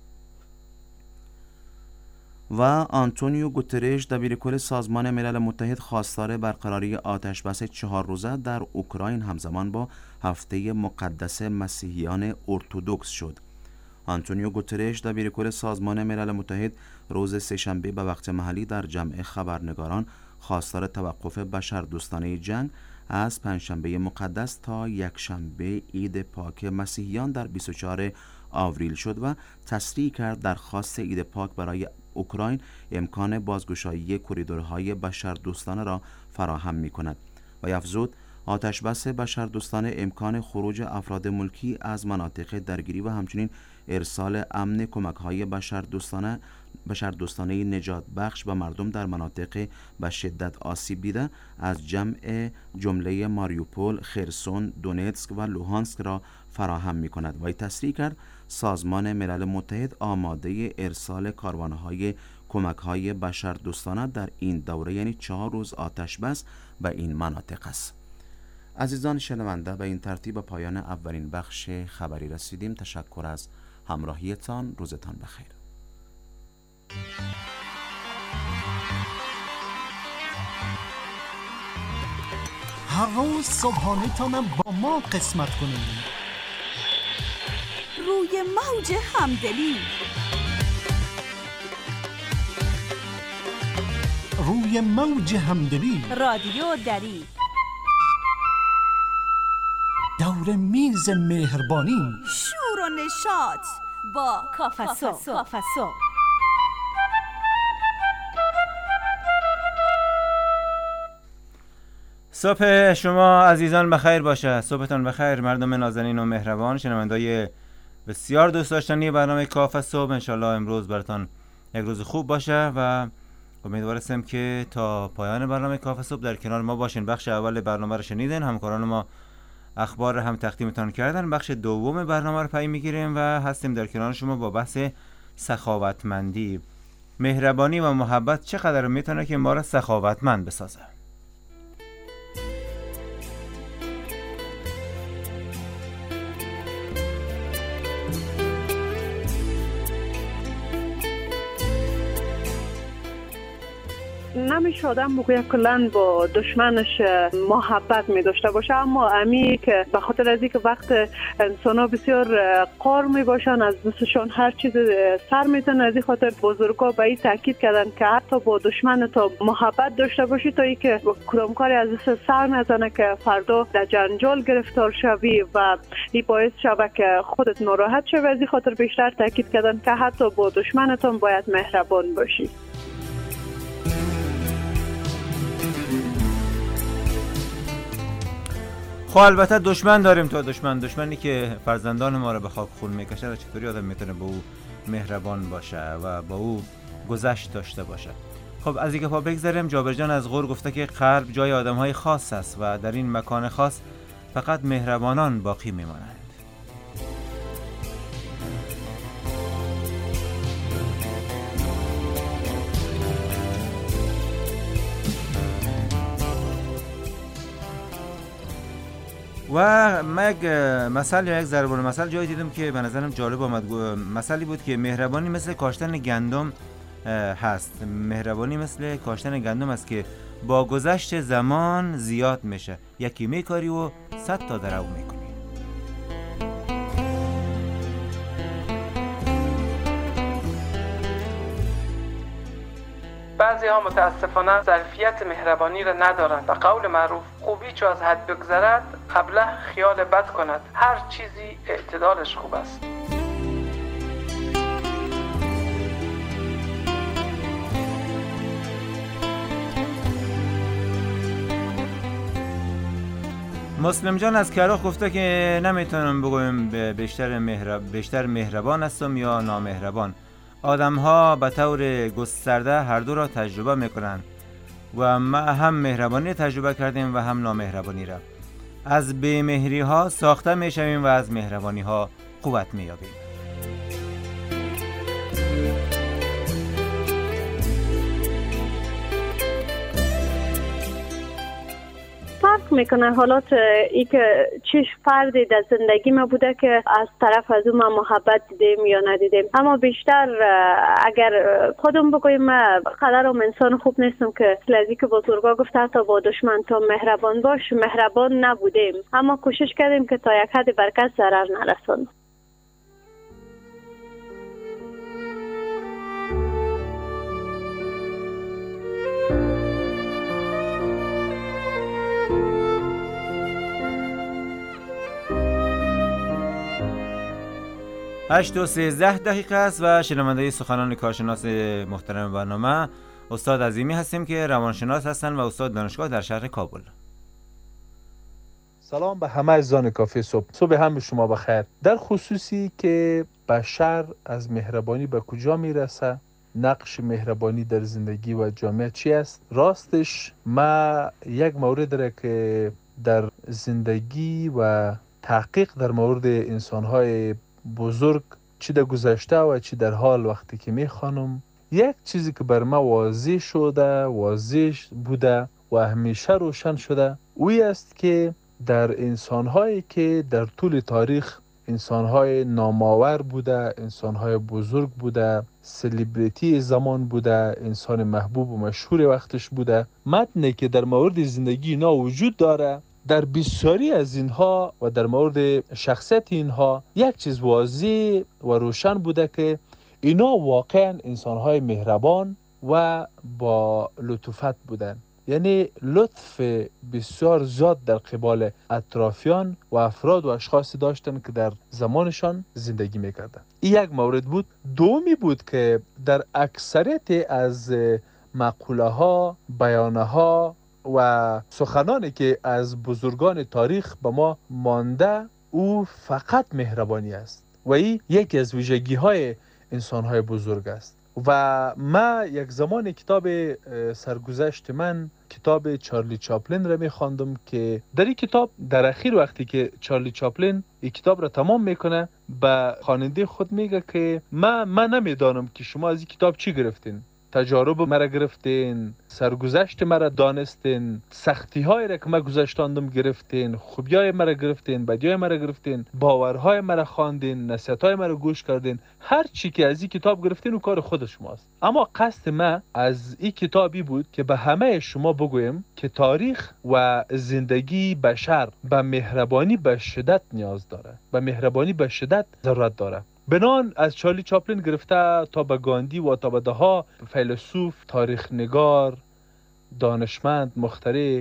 و آنتونیو گوترش دبیرکل سازمان ملل متحد خواستار برقراری آتشبس چهار روزه در اوکراین همزمان با هفته مقدس مسیحیان ارتدوکس شد. آنتونیو گوترش دبیرکل سازمان ملل متحد روز سه‌شنبه به وقت محلی در جمع خبرنگاران خواستار توقف بشردوستانه جنگ از پنجشنبه مقدس تا یکشنبه عید پاک مسیحیان در بیست و چهارم آوریل شد و تصریح کرد درخواست عید پاک برای اوکراین امکان بازگشایی کریدورهای بشردوستانه را فراهم می کند و افزود آتشبس بشردوستانه امکان خروج افراد ملکی از مناطق درگیری و همچنین ارسال امن کمک‌های بشردوستانه بشردوستانه نجات بخش به مردم در مناطق به شدت آسیب دیده از جمع جمله ماریوپول، خرسون، دونتسک و لوهانسک را فراهم می کند و تصریح کرد سازمان ملل متحد آماده ارسال کاروان‌های کمک‌های بشردوستانه در این دوره یعنی چهار روز آتشبس به این مناطق است. عزیزان شنونده، به این ترتیب به پایان اولین بخش خبری رسیدیم. تشکر از همراهیتان. روزتان بخیر. هر روز صبحانه تانم با ما قسمت کنید. روی موج همدلی، روی موج همدلی، رادیو دری، دور میز مهربانی، شور و نشاط با کافه صبح. صبح شما عزیزان بخیر باشه. صبحتان بخیر مردم نازنین و مهربان، شنوندای بسیار دوست داشتنی برنامه کافه صبح. انشالله امروز براتون یک روز خوب باشه و امیدوارم که تا پایان برنامه کافه صبح در کنار ما باشین. بخش اول برنامه رو شنیدین، همکاران ما اخبار هم تقدیمتان کردن. بخش دوم برنامه رو پی میگیریم و هستیم در کنار شما با بحث سخاوتمندی. مهربانی و محبت چقدر میتونه که ما را سخاوتمند بسازه. نمیشه آدم بگوید کلن با دشمنش محبت می داشته باشه، اما امی که به خاطر از اینکه وقت انسان ها بسیار قار می باشن از دستشان هر چیز سر میزنن، از این خاطر بزرگا به این تاکید کردن که حتی با دشمن تا محبت داشته باشی تا اینکه کدام کاری از دست سر نزنه که فردا در جنجال گرفتار شوی و این باعث شوه که خودت ناراحت شوی. از این خاطر بیشتر تاکید کردن که حتی با دشمنتون باید مهربان باشی. خب البته دشمن داریم. تو دشمن دشمنی که فرزندان ما رو به خاک خون میکشه، چطوری آدم میتونه با او مهربان باشه و با او گذشت داشته باشد. خب از اینکه پا بگذاریم، جابر جان از غور گفته که قلب جای آدم‌های خاص است و در این مکان خاص فقط مهربانان باقی می‌مانند. و من یک مثال یا یک ضرب المثل جایی دیدم که به نظرم جالب آمد. مثالی بود که مهربانی مثل کاشتن گندم هست. مهربانی مثل کاشتن گندم است که با گذشت زمان زیاد میشه. یکی میکاری و صد تا درو میکنی. بعضی ها متاسفانه ظرفیت مهربانی را ندارند و قول معروف خوبی چو از حد بگذرد قبله خیال بد کند. هر چیزی اعتدالش خوب است. مسلم جان از کرخ گفته که نمیتونم بگویم بیشتر مهرب بیشتر مهربان هستم یا نامهربان. آدم ها به طور گسترده هر دو را تجربه میکنند و ما هم مهربانی تجربه کردیم و هم نامهربانی را. از بی‌مهری ها ساخته میشویم و از مهربانی ها قوت مییابیم. فرق میکنه حالات ای که چه فردی در زندگی ما بوده که از طرف از اون ما محبت دیدیم یا ندیدیم. اما بیشتر اگر خودم بگویم من قدرم انسان خوب نیستم که لذی که بزرگا گفته تا با دشمن تا مهربان باش، مهربان نبودیم اما کوشش کردیم که تا یک حد بر کس ضرر نرسونیم. هشت و سیزده دقیقه است و شنونده سخنان کارشناس محترم برنامه استاد عظیمی هستیم که روانشناس هستند و استاد دانشگاه در شهر کابل. سلام به همه عزیزان کافی صبح. صبح هم شما بخیر. در خصوصی که بشر از مهربانی به کجا میرسه، نقش مهربانی در زندگی و جامعه چی است؟ راستش ما یک مورد را که در زندگی و تحقیق در مورد انسان‌های بزرگ چی در گذشته و چی در حال وقتی که میخوانم، یک چیزی که بر ما واضح شده واضح بوده و همیشه روشن شده اوی است که در انسانهایی که در طول تاریخ انسانهای نامآور بوده، انسانهای بزرگ بوده، سلیبریتی زمان بوده، انسان محبوب و مشهور وقتش بوده، متنی که در مورد زندگی اینا وجود داره، در بسیاری از اینها و در مورد شخصیت اینها یک چیز واضح و روشن بوده که اینا واقعا انسانهای مهربان و با لطفت بودن. یعنی لطف بسیار زیاد در قبال اطرافیان و افراد و اشخاصی داشتن که در زمانشان زندگی میکردن. این یک مورد بود. دومی بود که در اکثریت از مقوله ها، بیانه ها و سخنانی که از بزرگان تاریخ به ما مانده او فقط مهربانی است و این یکی از ویژگی های انسان های بزرگ است. و ما یک زمان کتاب سرگذشت من کتاب چارلی چاپلین را می خواندم که در این کتاب در اخیر وقتی که چارلی چاپلین این کتاب را تمام میکنه به خواننده خود میگه که ما من نمیدانم که شما از این کتاب چی گرفتین، تجارب مرا گرفتین، سرگذشت مرا دانستین، سختی های را که من گذشتاندم گرفتین، خوبی های مرا گرفتین، بدی های مرا گرفتین، باورهای مرا خواندین، نصیحت های مرا گوش کردین. هر چی که از این کتاب گرفتین و کار خود شماست. اما قصد من از این کتابی بود که به همه شما بگویم که تاریخ و زندگی بشر به مهربانی به شدت نیاز داره، به مهربانی به شدت ضرورت داره. بنان از چارلی چاپلین گرفته تا به گاندی و تا به دهها فیلسوف، تاریخ نگار، دانشمند، مخترع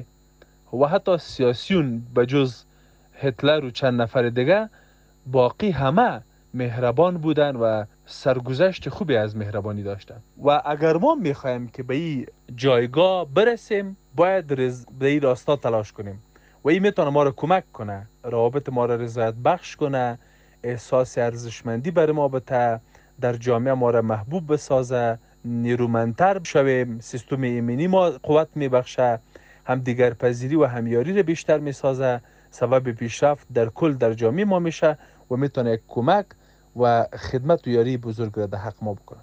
و حتی سیاسیون به جز هتلر و چند نفر دیگه باقی همه مهربان بودن و سرگذشت خوبی از مهربانی داشتن. و اگر ما میخوایم که به این جایگاه برسیم باید رز... به این راستا تلاش کنیم و این میتونه ما را کمک کنه، روابط ما را رضایت بخش کنه، احساس ارزشمندی برای ما بده، در جامعه ما را محبوب بسازه، نیرومندتر شویم، سیستم ایمنی ما قوت میبخشه، هم دیگر پذیری و همیاری رو بیشتر میسازه، سبب پیشرفت در کل در جامعه ما میشه و میتونه یک کمک و خدمت و یاری بزرگ را در حق ما بکنه.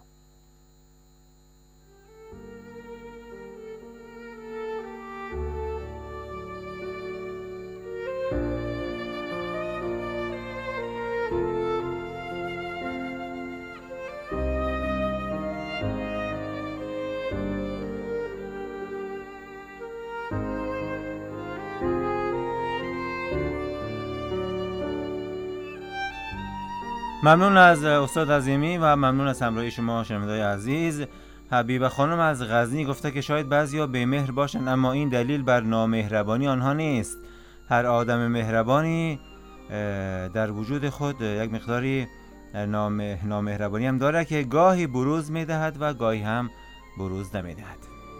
ممنون از استاد عظیمی و ممنون از همراهی شما شنوندگان عزیز. حبیبه خانم از غزنی گفته که شاید بعضیا بی مهر باشند اما این دلیل بر نامهربانی آنها نیست. هر آدم مهربانی در وجود خود یک مقداری نامهربانی هم داره که گاهی بروز میدهد و گاهی هم بروز نمیدهد.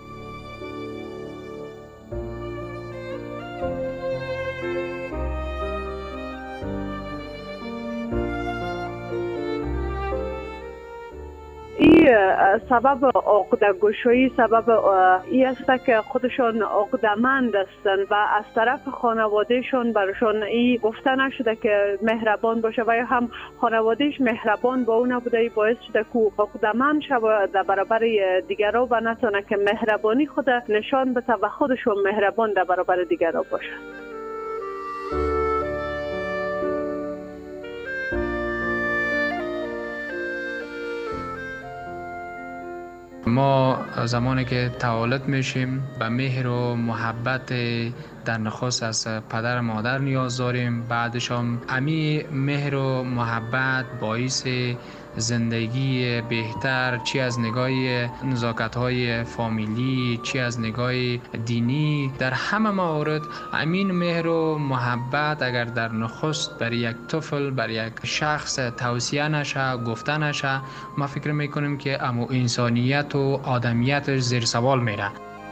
سبب عقده گشایی سبب ای است که خودشون عقده‌مند هستند و از طرف خانوادهشون برشون ای گفته نشده که مهربان باشه و یا هم خانوادهش مهربان با اون بوده، باعث شده که عقده‌مند شوه در برابر دیگران و نتونه که مهربانی خود نشان بده و خودشون مهربان در برابر دیگران باشه. ما زمانی که تولد میشیم به مهر و محبت در نخست از پدر و مادر نیاز داریم. بعدش هم امی مهر و محبت باعث زندگی بهتر، چی از نگاه نزاکت‌های فامیلی، چی از نگاه دینی، در همه موارد امین مهر و محبت اگر در نخست بر یک طفل، بر یک شخص توصیه نشه، گفته نشه، ما فکر میکنیم که امو انسانیت و آدمیتش زیر سوال میره.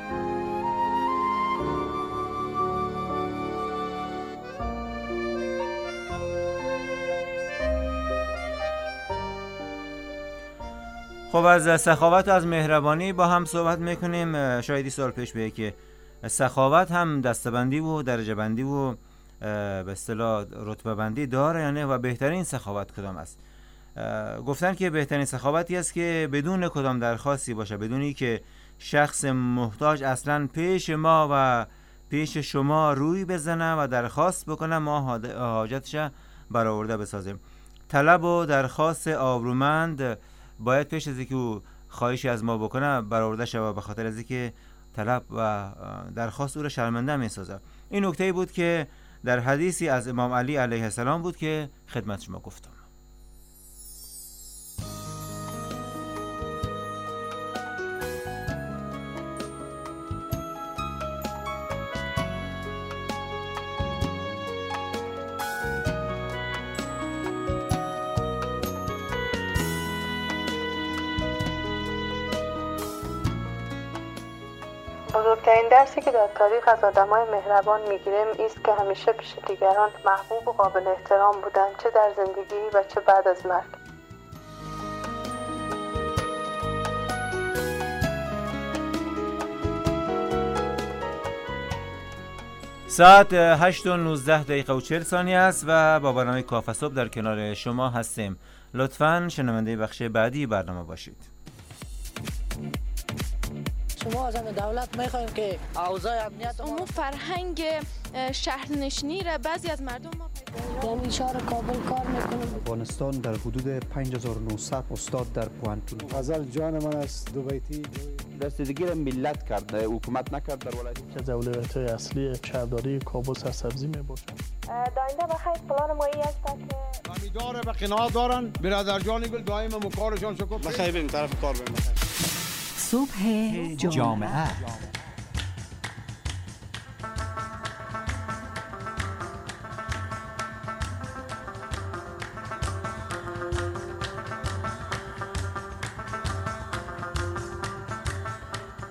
خب از سخاوت و از مهربانی با هم صحبت میکنیم. شاید سال پیش بگه که سخاوت هم دستبندی و درجه بندی و به اصطلاح رتبه بندی داره یعنی و بهترین سخاوت کدام است. گفتن که بهترین سخاوتی است که بدون کدام درخواستی باشه، بدونی که شخص محتاج اصلا پیش ما و پیش شما روی بزنه و درخواست بکنه ما حاجتش برآورده بسازیم. طلب و درخواست آبرومند باید پیش از اینکه او خواهشی از ما بکنه برآورده شود، به خاطر از اینکه طلب و درخواست او را شرمنده می‌سازه. این نکته بود که در حدیثی از امام علی علیه السلام بود که خدمت شما گفتم. بزرگترین درسی که در تاریخ از آدمای مهربان میگیریم ایست که همیشه پیش دیگران محبوب و قابل احترام بودن، چه در زندگی و چه بعد از مرگ. ساعت هشت و نوزده دقیقه و چهل ثانیه است و با برنامه کافه صبح در کنار شما هستیم. لطفاً شنونده بخش بعدی برنامه باشید. شما از دولت میخوایم که اوضاع امنیت امور فرهنگ شهرنشینی را بعضی از مردم ما پیدا در شهر کابل کار میکنم. افغانستان در حدود پنج هزار و نهصد استاد در پوانتون. غزل جان من است دو بیتی رسیدگی را ملت کرد، حکومت نکرد در ولایت. که اولویت‌های اصلی شهرداری کابل سرسبزی میباشد. داینده بخیر پلان ما این است که زمیندار به قناعت دارن برادر جان گل دائما مکارشان شکر بخیر بریم طرف کار بریم. صبح جامعه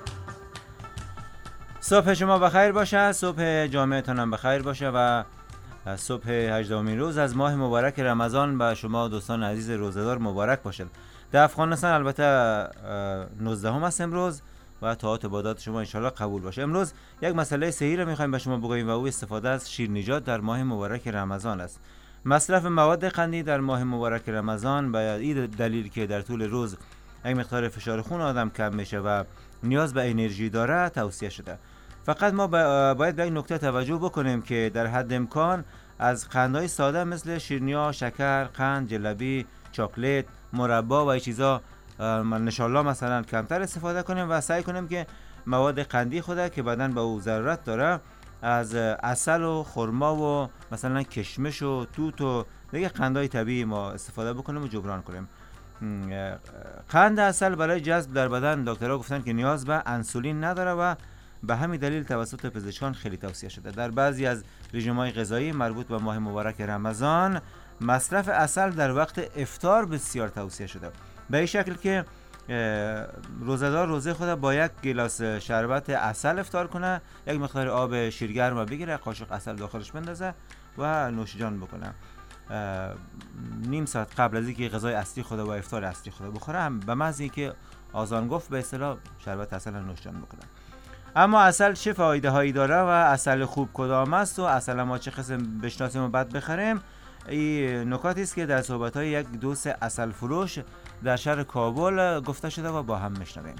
صبح شما بخیر باشه، صبح جامعه تانم بخیر باشه و صبح هجدهمین روز از ماه مبارک رمضان به شما دوستان عزیز روزه‌دار مبارک باشد. در افغانستان البته نوزدهم است امروز و طاعات عبادات شما انشالله قبول باشه. امروز یک مسئله صحیح رو میخوایم به شما بگوییم و او استفاده از شیرینیجات در ماه مبارک رمضان است. مصرف مواد قندی در ماه مبارک رمضان به این دلیل که در طول روز یک مقدار فشار خون آدم کم میشه و نیاز به انرژی داره توصیه شده. فقط ما باید به این نکته توجه بکنیم که در حد امکان از قندهای ساده مثل شیرینی‌ها، شکر، قند، جلبی، چاکلت، مربا و این چیزا انشالله مثلا کمتر استفاده کنیم و سعی کنیم که مواد قندی خود که بدن به او ضرورت داره از عسل و خرما و مثلا کشمش و توت و دیگه قندهای طبیعی ما استفاده بکنیم و جبران کنیم. قند عسل برای جذب در بدن دکترها گفتن که نیاز به انسولین نداره و به همین دلیل توسط پزشکان خیلی توصیه شده. در بعضی از رژیم‌های غذایی مربوط به ماه مبارک رمضان مصرف عسل در وقت افطار بسیار توصیه شده، به این شکل که روزه‌دار روزه خود با یک گلاس شربت عسل افطار کنه، یک مقدار آب شیرگرم بگیره، قاشق عسل داخلش بندازه و نوش جان بکنه. نیم ساعت قبل از اینکه غذای اصلی خود و افطار اصلی خود بخوره هم به محض اینکه آذان گفت به اصطلاح شربت عسل نوش جان بکنه. اما عسل چه فایده هایی داره و عسل خوب کدام است و عسل ما چه قسم بشناسیم و بعد بخریم، این نکاتی است که در صحبت های یک دوست عسل فروش در شهر کابل گفته شده و با هم میشنویم.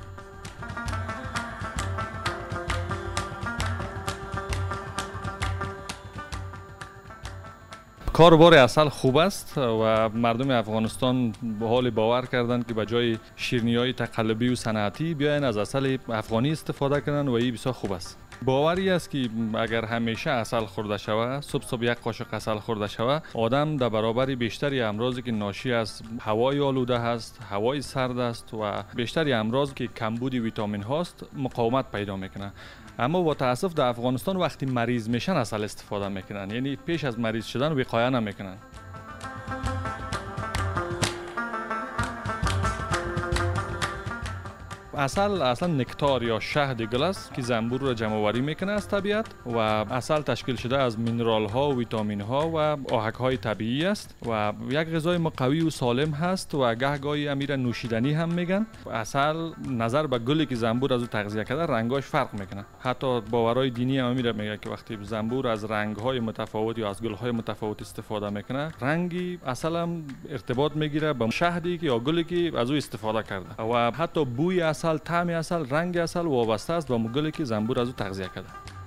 کاروبار عسل خوب است و مردم افغانستان به حال باور کردند که به جای شیرینی‌های تقلبی و صنعتی بیاین از عسل افغانی استفاده کنند و این بسیار خوب است. باوری است که اگر همیشه عسل خورده شود، صبح صبح یک قاشق عسل خورده شود، آدم در برابر بیشتری امراضی که ناشی از هوای آلوده است، هوای سرد است و بیشتری امراض که کمبود ویتامین هاست مقاومت پیدا میکنه. اما با تاسف در افغانستان وقتی مریض میشن عسل استفاده میکنن، یعنی پیش از مریض شدن وقایه نمیکنن. عسل اصلا نکتار یا شهد گل است که زنبور را جمع آوری میکنه از طبیعت و عسل تشکیل شده از مینرال ها و ویتامین ها و آهک های طبیعی است و یک غذای قوی و سالم هست و گهگاهی امیر نوشیدنی هم میگن. عسل نظر به گلی که زنبور از او تغذیه کرده رنگاش فرق میکنه. حتی باورهای دینی هم امیر میگه که وقتی زنبور از رنگ های متفاوت یا از گل های متفاوت استفاده میکنه، رنگی عسل هم ارتباط میگیره با شهدی که یا گلی که از او استفاده کرده و حتی بوی عسل، طعم عسل، رنگ عسل وابسته است با گلی که زنبور از او تغذیه کرده.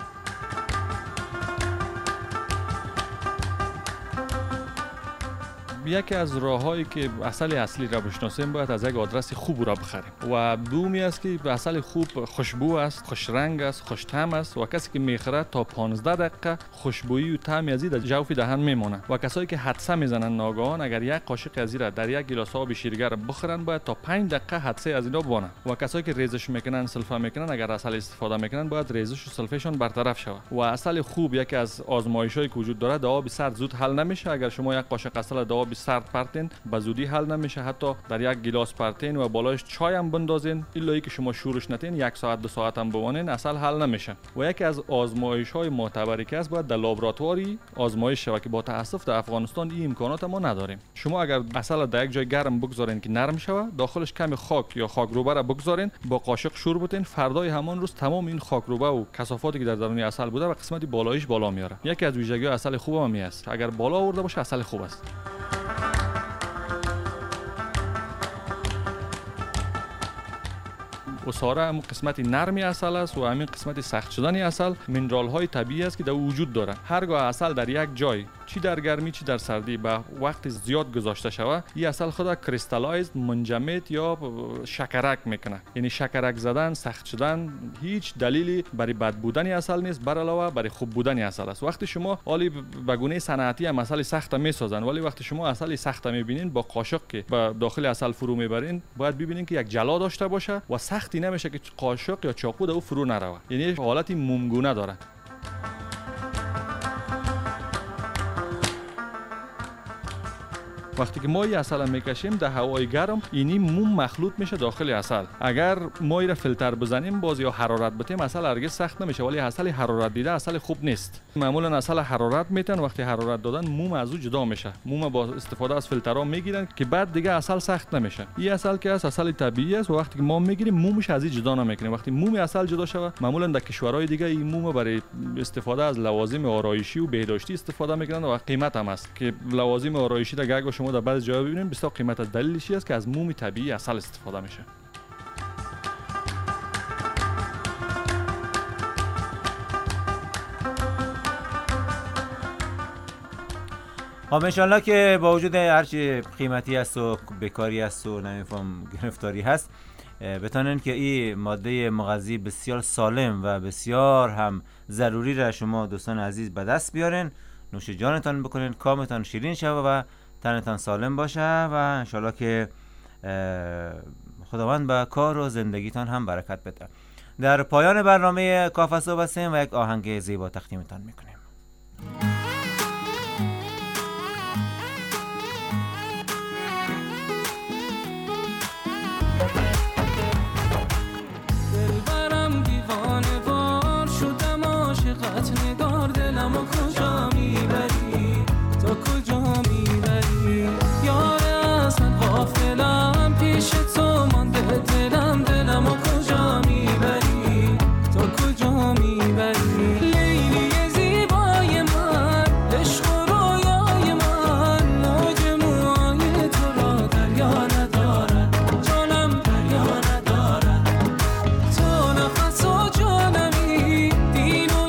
یکی از راه‌هایی که عسل اصلی را بشناسیم باید از یک آدرس خوب را بخریم و دومی است که عسل خوب خوشبو است، خوش رنگ است، خوش طعم است و کسی که میخره تا پانزده دقیقه خوشبویی و طعم از در جوف دهن میمونه و کسایی که حدسه میزنن ناگهان اگر یک قاشق از را در یک گیلاس آب شیرگر بخورن باید تا پنج دقیقه حدسه از اینا بونه و کسایی که ریزش میکنن، سلفه میکنن، اگر عسل استفاده میکنن باید ریزش و سلفهشون برطرف شود. و عسل خوب یکی از آزمایش‌هایی که وجود داره در آب سرد زود حل نمیشه. اگر شما یک قاشق عسل در آب سرد پرتین به زودی حل نمیشه، حتی در یک گیلاس پرتین و بالایش چای هم بندازین الا که شما شورش نتین یک ساعت دو ساعت هم بمانین اصل حل نمیشه. و یکی از آزمایش های معتبری که است باید در لابراتواری آزمایش شود که با تاسف در افغانستان این امکانات ما نداریم. شما اگر عسل در یک جای گرم بگذارین که نرم شود، داخلش کمی خاک یا خاکروبه را بگذارین، با قاشق شور بتین، فردای همان روز تمام این خاکروبه و کثافاتی که در درون عسل بوده و قسمتی بالایش بالا میاره. یکی از ویژگی عسل خوب هم است، اگر بالا آورده باشه عسل خوب است. اساره هم قسمت نرمی عسل است و همین قسمت سخت شدنی عسل مینرال های طبیعی است که در وجود داره. هرگاه عسل در یک جای چی در گرمی چی در سردی به وقت زیاد گذاشته شود، این عسل خود کریستالایز منجمد یا شکرک میکنه. یعنی شکرک زدن، سخت شدن هیچ دلیلی برای بد بودن عسل نیست، بر علاوه برای خوب بودن عسل است. وقتی شما حالی به گونه صنعتی هم عسل سخت میسازن، ولی وقتی شما عسل سخت میبینین با قاشق که به داخل عسل فرو میبرین باید ببینین که یک جلا داشته باشه و سختی نمیشه که قاشق یا چاقو در او فرو نروه. یعنی حالتی مومگونه داره. وقتی که ما این عسل میکشیم در هوای گرم اینی موم مخلوط میشه داخل عسل. اگر ما این فیلتر بزنیم باز یا حرارت بدیم عسل هرگز سخت نمیشه، ولی عسل حرارت دیده عسل خوب نیست. معمولا عسل حرارت میتن، وقتی حرارت دادن موم از او جدا میشه. موم با استفاده از فیلترها میگیرن که بعد دیگه عسل سخت نمیشه. این عسل که است عسل طبیعی است و وقتی که ما میگیریم مومش از این جدا نمیکنه. وقتی موم عسل جدا شوه معمولا در کشورهای دیگه این موم برای استفاده از لوازم آرایشی و بهداشتی استفاده میکنن و قیمت هم است که لوازم آرایشی در گگ شما در بعضی جاها ببینید بسیار قیمت است. دلیلش است که از موم طبیعی عسل استفاده میشه. خب انشالله که با وجود هرچی قیمتی است و بیکاری است و نمیفهم گرفتاری هست بتانن که این ماده مغذی بسیار سالم و بسیار هم ضروری را شما دوستان عزیز به دست بیارین، نوش جانتان بکنین، کامتان شیرین شوه و تنتان سالم باشه و انشالله که خداوند به کار و زندگیتان هم برکت بده. در پایان برنامه کافه صبح هستیم و یک آهنگ زیبا تقدیمتان میکنیم. نگار دلمو کجا میبری تو کجا میبری یار اصلا غافلم پیش تو مانده دلم دلمو کجا میبری تو کجا میبری لیلی زیبای من عشق و رویای من موج موهای تو را دریا ندارد جانم دریا ندارد تو نفس و جانمی دین و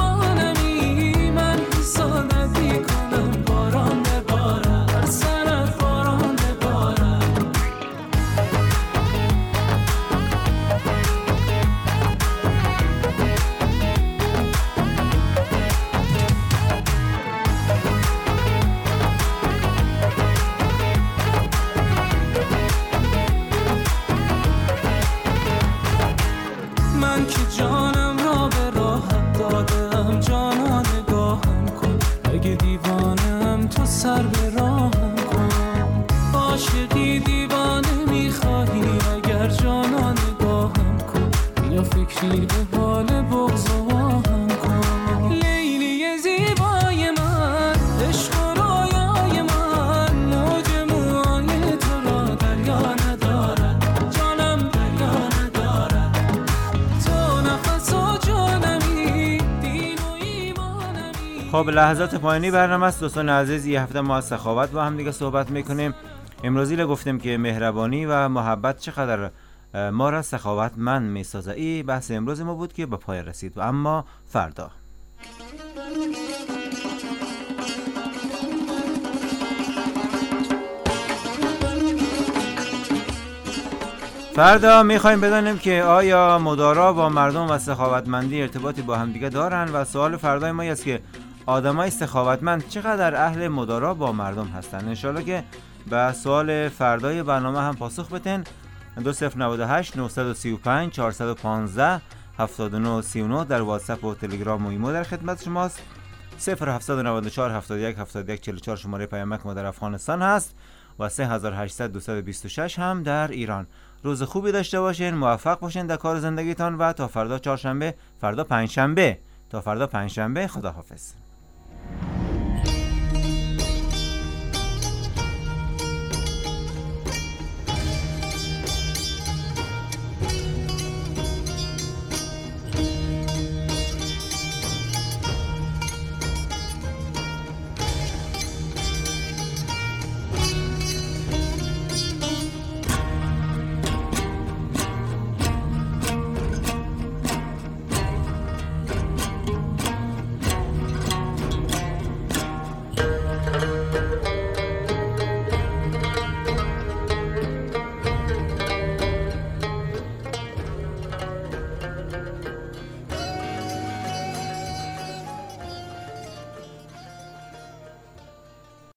سر به راهم کن عاشقی دیوانه میخواهی اگر جانا نگاهم کن یا فکری به حال بغض و آهم کن لیلی زیبای من عشق و رویای من موج موهای تو را دریا ندارد جانم دریا ندارد تو نفس و جانمی دین و ایمانمی. خب لحظات پایانی برنامه است دوستان عزیز. یه هفته ما از سخاوت با هم دیگه صحبت میکنیم. امروزی گفتیم که مهربانی و محبت چقدر ما را سخاوتمند میسازه. این بحث امروز ما بود که به پای رسید. و اما فردا فردا میخوایم بدانیم که آیا مدارا با مردم و سخاوتمندی ارتباطی با هم دیگه دارن و سوال فردای ما است که آدمای سخاوتمند چقدر اهل مدارا با مردم هستند. انشالله که به سوال فردای برنامه هم پاسخ بدین. دو صفر نود و هشت نه سه پنج چهارصد و پانزده هفتاد و نه سی و نه در واتساپ و تلگرام و ایمو در خدمت شماست. صفر هفت نه چهار هفتاد و یک هفتاد و یک چهل و چهار شماره پیامک ما در افغانستان هست و سه هزار و هشتصد دویست و بیست و شش هم در ایران. روز خوبی داشته باشین، موفق باشین در کار زندگیتان و تا فردا چهارشنبه، فردا پنجشنبه، تا فردا پنجشنبه، خداحافظ.